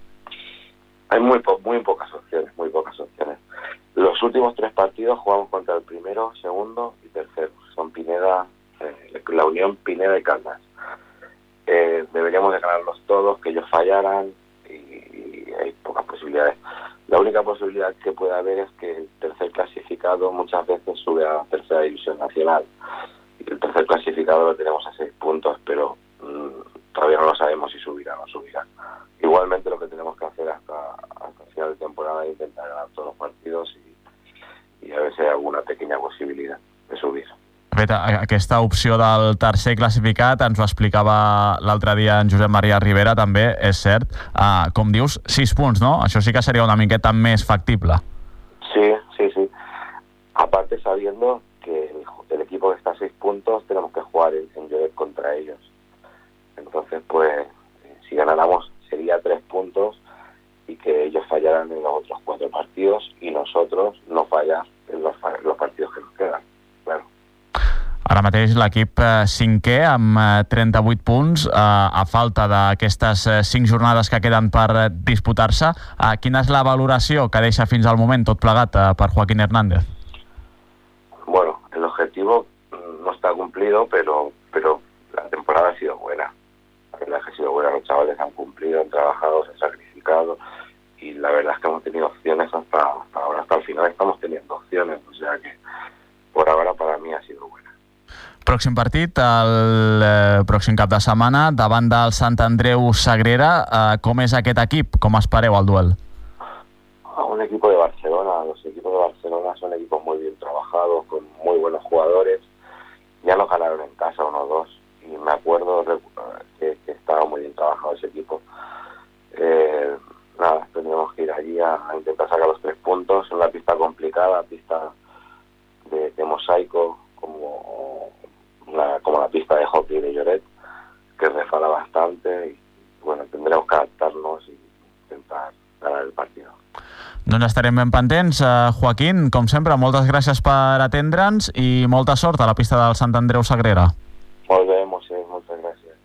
Hay muy, po muy pocas opciones, muy pocas opciones. Los últimos tres partidos jugamos contra el primero, segundo y tercero. Son Pineda, eh, la Unión, Pineda y Caldas. Eh, deberíamos de ganarlos todos, que ellos fallaran y, y hay pocas posibilidades. La única posibilidad que puede haber es que el tercer clasificado muchas veces sube a la tercera división nacional. Y el tercer clasificado lo tenemos a seis puntos, pero mmm, todavía no lo sabemos si subirá o no subirá. Igualmente lo que tenemos que hacer hasta, hasta el final de temporada es intentar ganar todos los partidos y, y a ver si hay alguna pequeña posibilidad de subir. De fet, aquesta opció del tercer classificat ens ho explicava l'altre dia en Josep Maria Rivera, també, és cert. Uh, com dius, sis punts, no? Això sí que seria una miqueta més factible. Sí, sí, sí. Aparte sabiendo que el, el equipo que está a seis puntos tenemos que jugar en, en Lloret contra ellos. Entonces, pues, si ganáramos sería tres puntos y que ellos fallaran en los otros cuatro partidos y nosotros no fallar en los, los partidos que nos quedan. Claro. Ara mateix l'equip cinquè amb trenta-vuit punts, a falta d'aquestes cinc jornades que queden per disputar-se. Quina és la valoració que deixa fins al moment tot plegat per Joaquín Hernández? Bueno, el objetivo no está cumplido, pero, pero la temporada ha sido buena. La verdad es que ha sido buena, los chavales han cumplido, han trabajado, se han sacrificado y la verdad es que hemos tenido opciones hasta, hasta ahora, hasta el final estamos teniendo opciones, o sea que por ahora para mí ha sido buena. Pròxim partit, el eh, pròxim cap de setmana, davant del Sant Andreu Sagrera. Eh, com és aquest equip? Com espereu el duel? Un equipo de Barcelona. Los equipos de Barcelona son equipos muy bien trabajados, con muy buenos jugadores. Ya nos ganaron en casa uno o dos y me acuerdo que, que estaba muy bien trabajado ese equipo. Eh, nada, tendremos que ir allí a, a intentar sacar los tres puntos. Es una pista complicada, pista de, de mosaico, como La, como la pista de hockey de Lloret, que resbala bastante y bueno, tendremos que adaptarnos y intentar ganar el partido. Doncs estarem ben pendents. Uh, Joaquín, com sempre, moltes gràcies per atendre'ns i molta sort a la pista del Sant Andreu Sagrera. Molt bé, Moisés, moltes gràcies.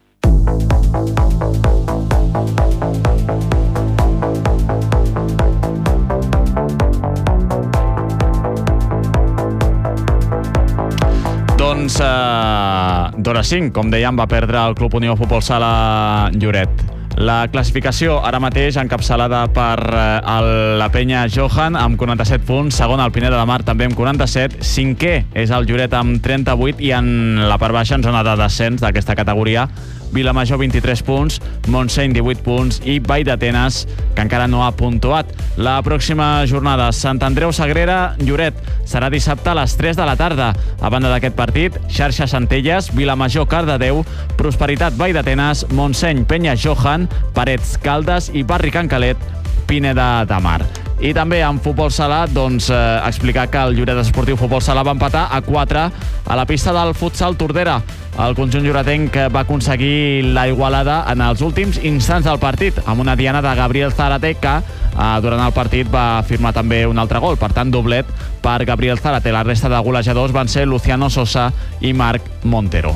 Doncs eh, d'hora cinc, com dèiem, va perdre el Club Unió Futbol Sala Lloret. La classificació ara mateix encapçalada per eh, el, la penya Johan amb quaranta-set punts, segon el Pineda de Mar també amb quaranta-set, cinquè és el Lloret amb trenta-vuit i en la part baixa en zona de descens d'aquesta categoria Vilamajor vint-i-tres punts, Montseny divuit punts i Vall d'Atenes, que encara no ha puntuat. La pròxima jornada, Sant Andreu Sagrera Lloret, serà dissabte a les tres de la tarda. A banda d'aquest partit, Xarxa Centelles, Vilamajor Cardedeu, Prosperitat Vall d'Atenes, Montseny Penya Johan, Parets Caldes i Barri Can Calet, Pineda de Mar. I també en futbol sala, doncs, eh, explicar que el Lloret Esportiu Futbol Sala va empatar a quatre a la pista del futsal Tordera. El conjunt lloretenc va aconseguir la igualada en els últims instants del partit, amb una diana de Gabriel Zárate que eh, durant el partit va firmar també un altre gol. Per tant, doblet per Gabriel Zárate. La resta de golejadors van ser Luciano Sosa i Marc Montero.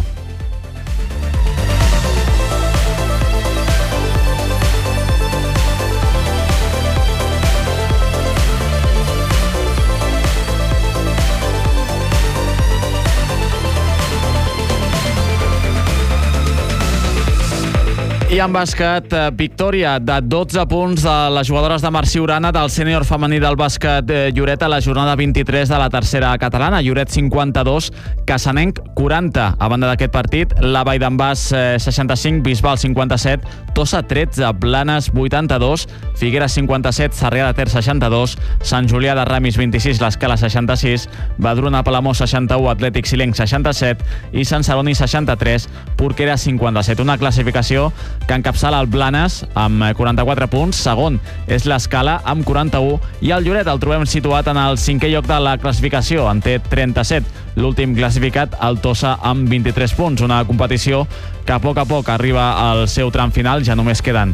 I en bàsquet, victòria de dotze punts de les jugadores de Marcí Urana del sènior femení del bàsquet Lloret a la jornada vint-i-tres de la tercera catalana. Lloret cinquanta-dos, Casanenc quaranta. A banda d'aquest partit, la Vall d'en Bas seixanta-cinc, Bisbal cinquanta-set, Tossa tretze, Blanes vuitanta-dos, Figueres cinquanta-set, Sarrià de Ter seixanta-dos, Sant Julià de Ramis vint-i-sis, l'Escala seixanta-sis, Badruna Palamós seixanta-u, Atlètic Silenc seixanta-set i Sant Celoni seixanta-tres, Porquera cinquanta-set. Una classificació que encapçala el Blanes amb quaranta-quatre punts, segon és l'Escala amb quaranta-u i el Lloret el trobem situat en el cinquè lloc de la classificació, en té trenta-set. L'últim classificat, el Tossa, amb vint-i-tres punts. Una competició que a poc a poc arriba al seu tram final, ja només queden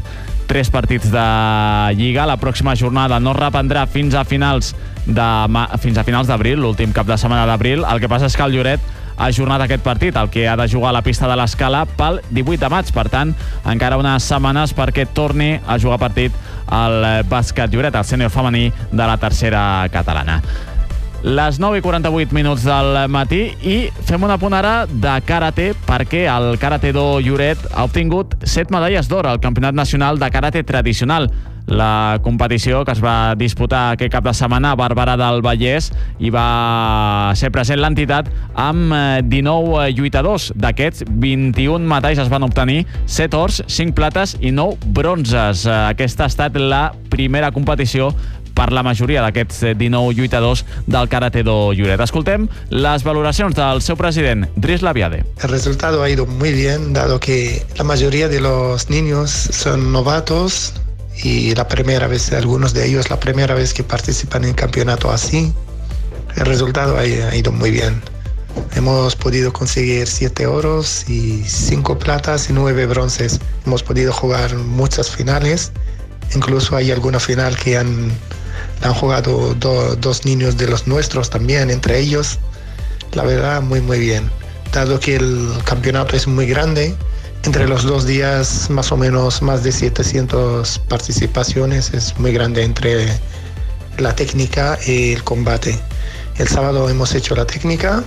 tres partits de Lliga. La pròxima jornada no es reprendrà fins a finals de fins a finals d'abril, l'últim cap de setmana d'abril. El que passa és que el Lloret ha ajornat aquest partit, el que ha de jugar a la pista de l'Escala, pel divuit de maig. Per tant, encara unes setmanes perquè torni a jugar partit al bàsquet Lloret, el sènior femení de la tercera catalana. Les nou i quaranta-vuit minuts del matí i fem un apunt ara de karate, perquè el Karate Do Lloret ha obtingut set medalles d'or al Campionat Nacional de Karate Tradicional. La competició que es va disputar aquest cap de setmana a Barberà del Vallès i va ser present l'entitat amb dinou lluitadors. D'aquests, vint-i-un metalls es van obtenir, set ors, cinc plates i nou bronzes. Aquesta ha estat la primera competició per la majoria d'aquests dinou lluitadors del Karate Do Lloret. Escoltem les valoracions del seu president, Dries Labiade. El resultado ha ido muy bien, dado que la mayoría de los niños son novatos y la primera vez, algunos de ellos, la primera vez que participan en campeonato así. El resultado ha ido muy bien. Hemos podido conseguir siete oros y cinco platas y nueve bronces. Hemos podido jugar muchas finales. Incluso hay alguna final que han, han jugado do, dos niños de los nuestros también, entre ellos. La verdad, muy, muy bien. Dado que el campeonato es muy grande, entre los dos días más o menos más de setecientas participaciones, es muy grande entre la técnica y el combate. El sábado hemos hecho la técnica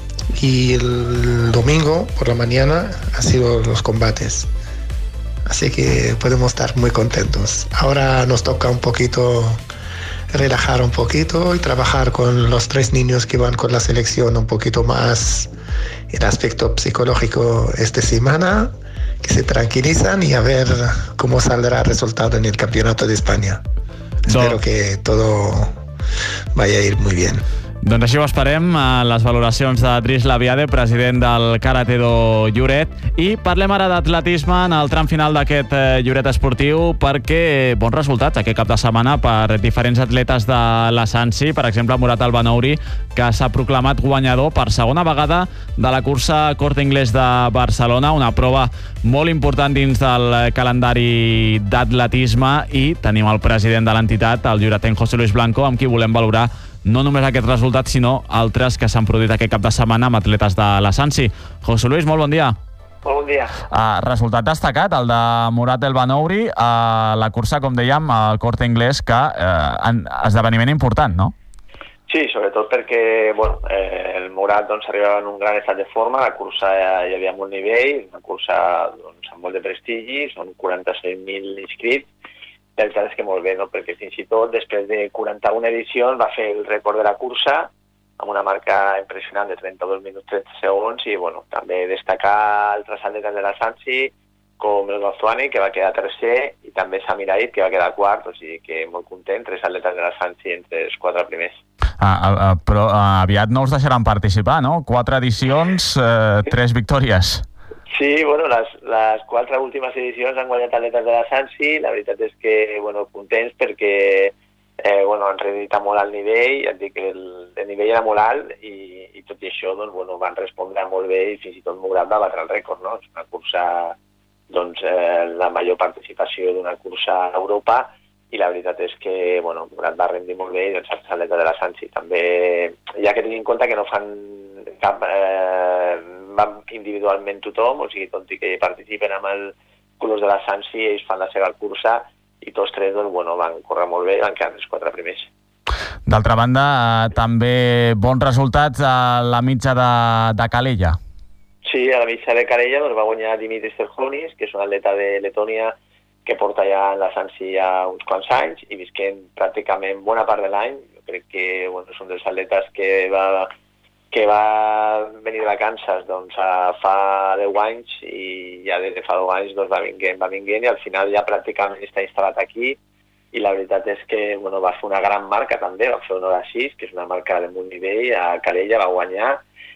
y el domingo por la mañana han sido los combates. Así que podemos estar muy contentos. Ahora nos toca un poquito relajar un poquito y trabajar con los tres niños que van con la selección un poquito más el aspecto psicológico esta semana, que se tranquilizan y a ver cómo saldrá el resultado en el Campeonato de España. Do... Espero que todo vaya a ir muy bien. Doncs així ho esperem, les valoracions de Dries Labiade, president del Karate Do Lloret. I parlem ara d'atletisme en el tram final d'aquest Lloret esportiu, perquè bons resultats aquest cap de setmana per diferents atletes de la Sansi. Per exemple, Murat Albanouri, que s'ha proclamat guanyador per segona vegada de la cursa Corte Inglés de Barcelona, una prova molt important dins del calendari d'atletisme, i tenim el president de l'entitat, el lloretenc José Luis Blanco, amb qui volem valorar no només aquest resultat, sinó altres que s'han produït aquest cap de setmana amb atletes de la Sansi. José Luis, molt bon dia. Molt bon dia. Uh, resultat destacat, el de Murat Albanouri a uh, la cursa, com dèiem, al Corte Inglés, que uh, esdeveniment important, no? Sí, sobretot perquè bueno, eh, el Murat doncs, arribava en un gran estat de forma, la cursa ja, hi havia molt nivell, una cursa doncs, amb molt de prestigi, són quaranta-set mil inscrits. La veritat és que molt bé, no? Perquè fins i tot després de quaranta-una edicions va fer el rècord de la cursa amb una marca impressionant de trenta-dos minuts trenta segons i bueno, també destacar altres atletes de la Sansi com el Gozuani, que va quedar tercer, i també Samir Aid, que va quedar quart, o sigui que molt content, tres atletes de la Sansi entre els quatre primers. Ah, ah, però ah, aviat no us deixaran participar, no? Quatre edicions, eh, tres victòries. Sí, bueno, les, les quatre últimes edicions han guanyat atletes de la Sansi. La veritat és que, bueno, contents perquè eh, bueno, han reeditat molt el nivell, et dic que el, el nivell era molt alt i, i tot i això doncs, bueno, van respondre molt bé i fins i tot Murat va batre el rècord, no? És una cursa, doncs, eh, la major participació d'una cursa a Europa i la veritat és que, bueno, Murat va rendir molt bé i doncs els atletes de la Sansi també, ja que tinguin en compte que no fan cap... Eh, van individualment tothom, o sigui, tot i que participen amb el colors de la Sansi, ells fan la seva cursa i tots tres doncs, bueno, van córrer molt bé i van quedar els quatre primers. D'altra banda, eh, també bons resultats a la mitja de, de Calella. Sí, a la mitja de Calella doncs, va guanyar Dimitris Terhonis, que és un atleta de Letònia que porta ja en la Sansi ja uns quants anys i visquent pràcticament bona part de l'any. Jo crec que bueno, és un dels atletes que va... que va venir de vacances doncs, a fa deu anys i ja des de fa deu anys doncs, va vinguent, va vinguent i al final ja pràcticament està instal·lat aquí i la veritat és que bueno, va fer una gran marca també, va fer un hora sis, que és una marca de molt nivell, a Calella va guanyar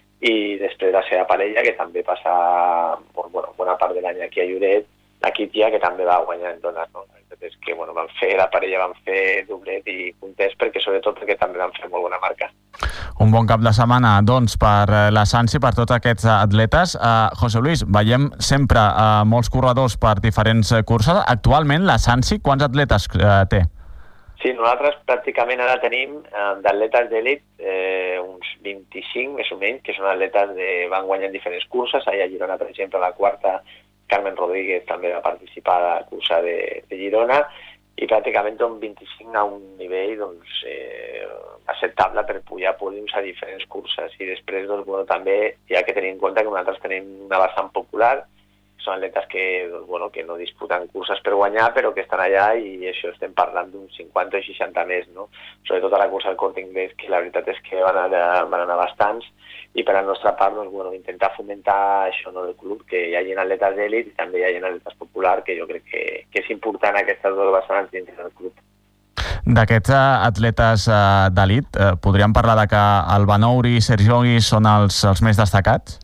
i després la seva parella, que també passa bueno, bona part de l'any aquí a Lloret, la Kitia, que també va guanyar en dones, no? La veritat és que bueno, van fer, la parella van fer doblet i contents perquè sobretot perquè també van fer molt bona marca. Un bon cap de setmana, doncs, per la Sansi, per tots aquests atletes. Uh, José Luis, veiem sempre uh, molts corredors per diferents curses. Actualment, la Sansi, quants atletes uh, té? Sí, nosaltres pràcticament ara tenim eh, d'atletes d'elit eh, uns vint-i-cinc, més o menys, que són atletes que van guanyant diferents curses. Ahir a Girona, per exemple, la quarta, Carmen Rodríguez també va participar a la cursa de, de Girona, i pràcticament un vint-i-cinc a un nivell doncs, eh, acceptable per pujar pòdiums a diferents curses. I després, doncs, bueno, també hi ha que tenir en compte que nosaltres tenim una vessant popular, són atletes que, doncs, bueno, que no disputen curses per guanyar, però que estan allà, i això estem parlant d'uns cinquanta o seixanta més, no? Sobretot a la cursa del Corte Inglés, que la veritat és que van anar, van anar bastants, i per a la nostra part, doncs, bueno, intentar fomentar això, no, del club, que hi hagi atletes d'èlit i també hi hagi atletes populars, que jo crec que, que és important aquestes dues vessants dintre del club. D'aquests uh, atletes uh, d'elit, uh, podríem parlar de que el Banouri i Sergiogui són els, els més destacats?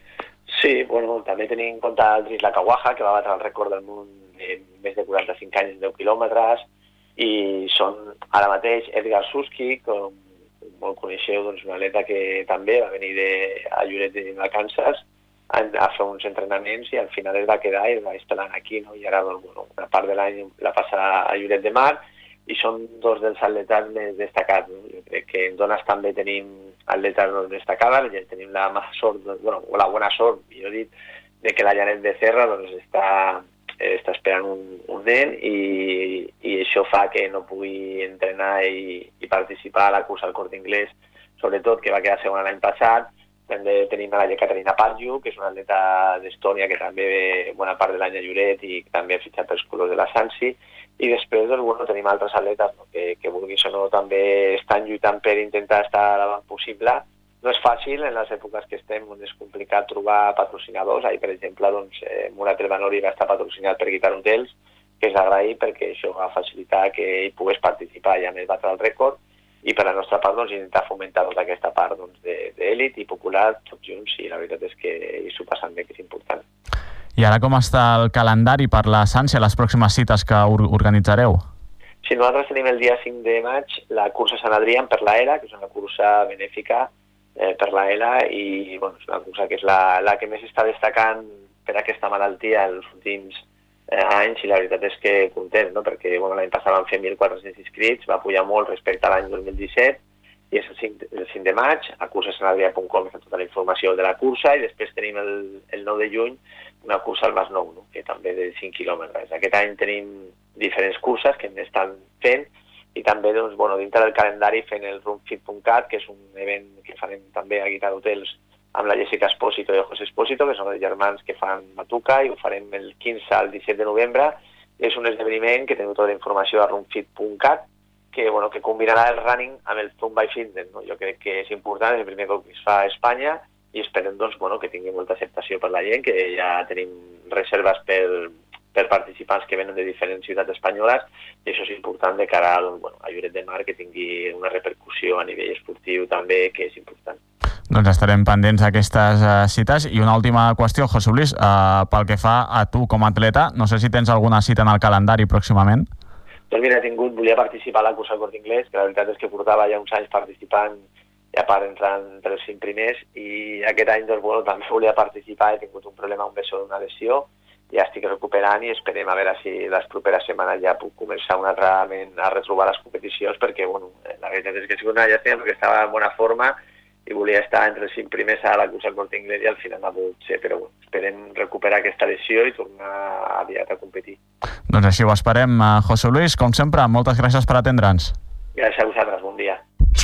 Sí, bueno, també tenim en compte el Dries Lakawaja, que va batre el rècord del món en més de quaranta-cinc anys en deu quilòmetres, i són ara mateix Edgar Suski, com molt coneixeu, doncs, un atleta que també va venir de, a Lloret de Vacances a, a fer uns entrenaments, i al final es va quedar i es va instal·lar aquí, no? I ara, doncs, bueno, una part de l'any la passa a Lloret de Mar, i són dos dels atletes més destacats, no? Jo crec que en dones també tenim atletes doncs, destacades, ja tenim la mala sort, doncs, bueno, o la bona sort, millor dit, de que la Janet Becerra doncs, està, està esperant un, un nen, i, i això fa que no pugui entrenar i, i participar a la cursa al Corte Inglés, sobretot que va quedar segona l'any passat. També tenim a la Caterina Pargiu, que és una atleta d'Estònia que també ve bona part de l'any a Lloret i també ha fitxat pels colors de la Sansi. I després, doncs, bueno, tenim altres atletes, no? que, que vulguis o no també estan lluitant per intentar estar davant possible. No és fàcil en les èpoques que estem, on és complicat trobar patrocinadors. Ahir, per exemple, doncs, eh, Murat El Banori va estar patrocinat per Guitar Hotels, que és d'agrair perquè això va facilitar que ell pogués participar i a més batre el rècord. I per la nostra part, doncs, intentar fomentar tota aquesta part doncs, d'èlit i popular tots junts, i la veritat és que hi s'ho passen bé, que és important. I ara com està el calendari per la Sansi a les pròximes cites que organitzareu? Sí, nosaltres tenim el dia cinc de maig la cursa Sant Adrià per la ELA, que és una cursa benèfica eh, per la ELA, i bueno, és una cursa que és la, la que més està destacant per aquesta malaltia en els últims eh, anys, i la veritat és que content, no? Perquè bueno, l'any passat vam fer mil quatre-cents inscrits, va pujar molt respecte a l'any dos mil disset, i és el cinc, el cinc de maig, a cursa sant adrià punt com està tota la informació de la cursa, i després tenim el, el nou de juny una cursa al Masnou, no? Que també de cinc quilòmetres. Aquest any tenim diferents curses que estan fent, i també doncs, bueno, dintre del calendari fent el runfit punt cat, que és un event que farem també a Guitar Hotels amb la Jessica Espósito i el José Espósito, que són els germans que fan Matuca, i ho farem el quinze al disset de novembre. És un esdeveniment que teniu tota la informació a runfit punt cat, que, bueno, que combinarà el running amb el Zumba i Fitness, no? Jo crec que és important, és el primer cop que es fa a Espanya, i esperem doncs, bueno, que tingui molta acceptació per la gent, que ja tenim reserves per, per participants que venen de diferents ciutats espanyoles, i això és important de cara doncs, bueno, a Lloret de Mar, que tingui una repercussió a nivell esportiu també, que és important. Doncs estarem pendents d'aquestes uh, cites. I una última qüestió, José Luis, uh, pel que fa a tu com a atleta, no sé si tens alguna cita en el calendari pròximament? Doncs mira, he tingut, volia participar a la cursa al Corte Inglés, que la veritat és que portava ja uns anys participant, i a part entrant entre els cinc primers, i aquest any doncs, bueno, també volia participar, he tingut un problema, un bessó d'una lesió, ja estic recuperant i esperem a veure si les properes setmanes ja puc començar un altre a retrobar les competicions, perquè bueno, la veritat és que ha sigut una llàstima perquè estava en bona forma i volia estar entre els cinc primers a la cursa al Corte Inglés, i al final no ha pogut ser, però bueno, esperem recuperar aquesta lesió i tornar aviat a competir. Doncs així ho esperem. José Luis, com sempre, moltes gràcies per atendre'ns. Gràcies a vosaltres, bon dia.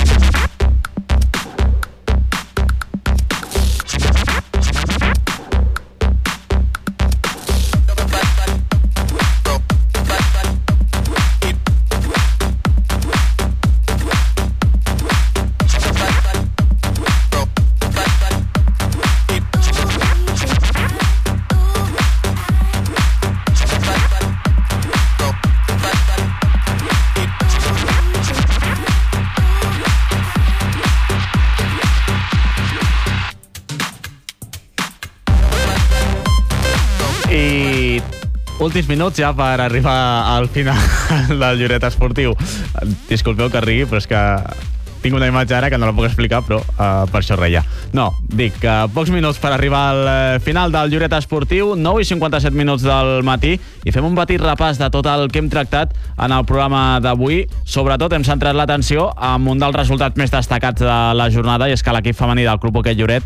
Últims minuts ja per arribar al final del Lloret Esportiu. Disculpeu que rigui, però és que tinc una imatge ara que no la puc explicar, però uh, per això reia. No, dic que uh, pocs minuts per arribar al final del Lloret Esportiu, nou i cinquanta-set minuts del matí, i fem un petit repàs de tot el que hem tractat en el programa d'avui. Sobretot hem centrat l'atenció en un dels resultats més destacats de la jornada, i és que l'equip femení del Club Hoquei Lloret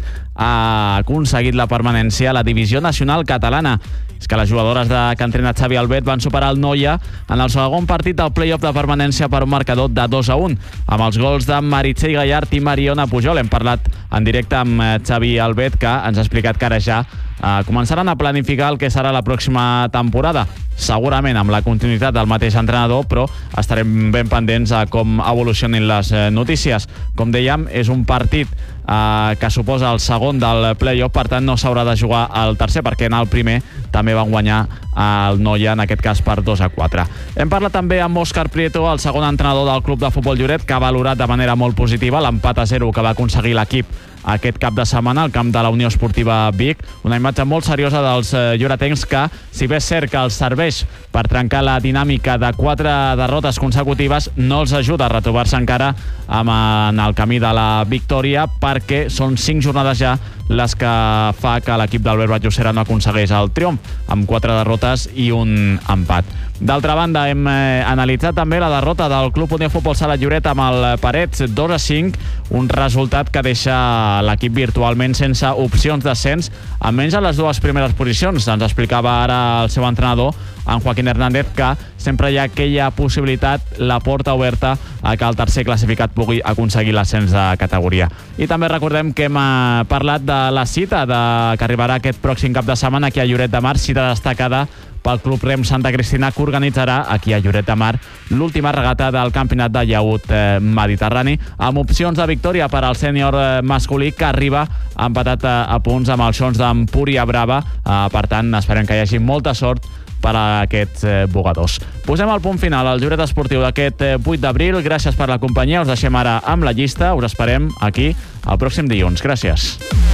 ha aconseguit la permanència a la divisió nacional catalana. És que les jugadores de que entrena Xavi Albet van superar el Noia en el segon partit del play-off de permanència per un marcador de dos a un, amb els gols de Meritxell Gallart i Mariona Pujol. Hem parlat en directe amb Xavi Albet, que ens ha explicat que ara ja eh, començaran a planificar el que serà la pròxima temporada. Segurament amb la continuïtat del mateix entrenador, però estarem ben pendents a com evolucionin les notícies. Com dèiem, és un partit eh, que suposa el segon del play-off, per tant no s'haurà de jugar al tercer, perquè en el primer també van guanyar el Noia, en aquest cas per dos a quatre. Hem parlat també amb Òscar Prieto, el segon entrenador del Club de Futbol Lloret, que ha valorat de manera molt positiva l'empat a zero que va aconseguir l'equip aquest cap de setmana al camp de la Unió Esportiva Vic. Una imatge molt seriosa dels eh, lloretencs que, si bé és cert que els serveix per trencar la dinàmica de quatre derrotes consecutives, no els ajuda a retrobar-se encara amb, en el camí de la victòria, perquè són cinc jornades ja les que fa que l'equip d'Albert Batllocera no aconsegueix el triomf, amb quatre derrotes i un empat. D'altra banda, hem eh, analitzat també la derrota del Club Unió Futbol Sala Lloret amb el Parets, dos a cinc, un resultat que deixa l'equip virtualment sense opcions d'ascens, almenys a les dues primeres posicions. Ens explicava ara el seu entrenador, en Joaquín Hernández, que sempre hi ha aquella possibilitat, la porta oberta a que el tercer classificat pugui aconseguir l'ascens de categoria. I també recordem que hem eh, parlat de la cita de, que arribarà aquest pròxim cap de setmana aquí a Lloret de Mar, cita destacada pel Club Rem Santa Cristina, que organitzarà aquí a Lloret de Mar l'última regata del campionat de llaüt eh, mediterrani, amb opcions de victòria per al sènior eh, masculí, que arriba empatat a, a punts amb els Xons d'Empúria Brava. Eh, per tant, esperem que hi hagi molta sort per a aquests eh, bugadors. Posem el punt final al Lloret Esportiu d'aquest eh, vuit d'abril. Gràcies per la companyia. Us deixem ara amb la llista. Us esperem aquí el pròxim dilluns. Gràcies.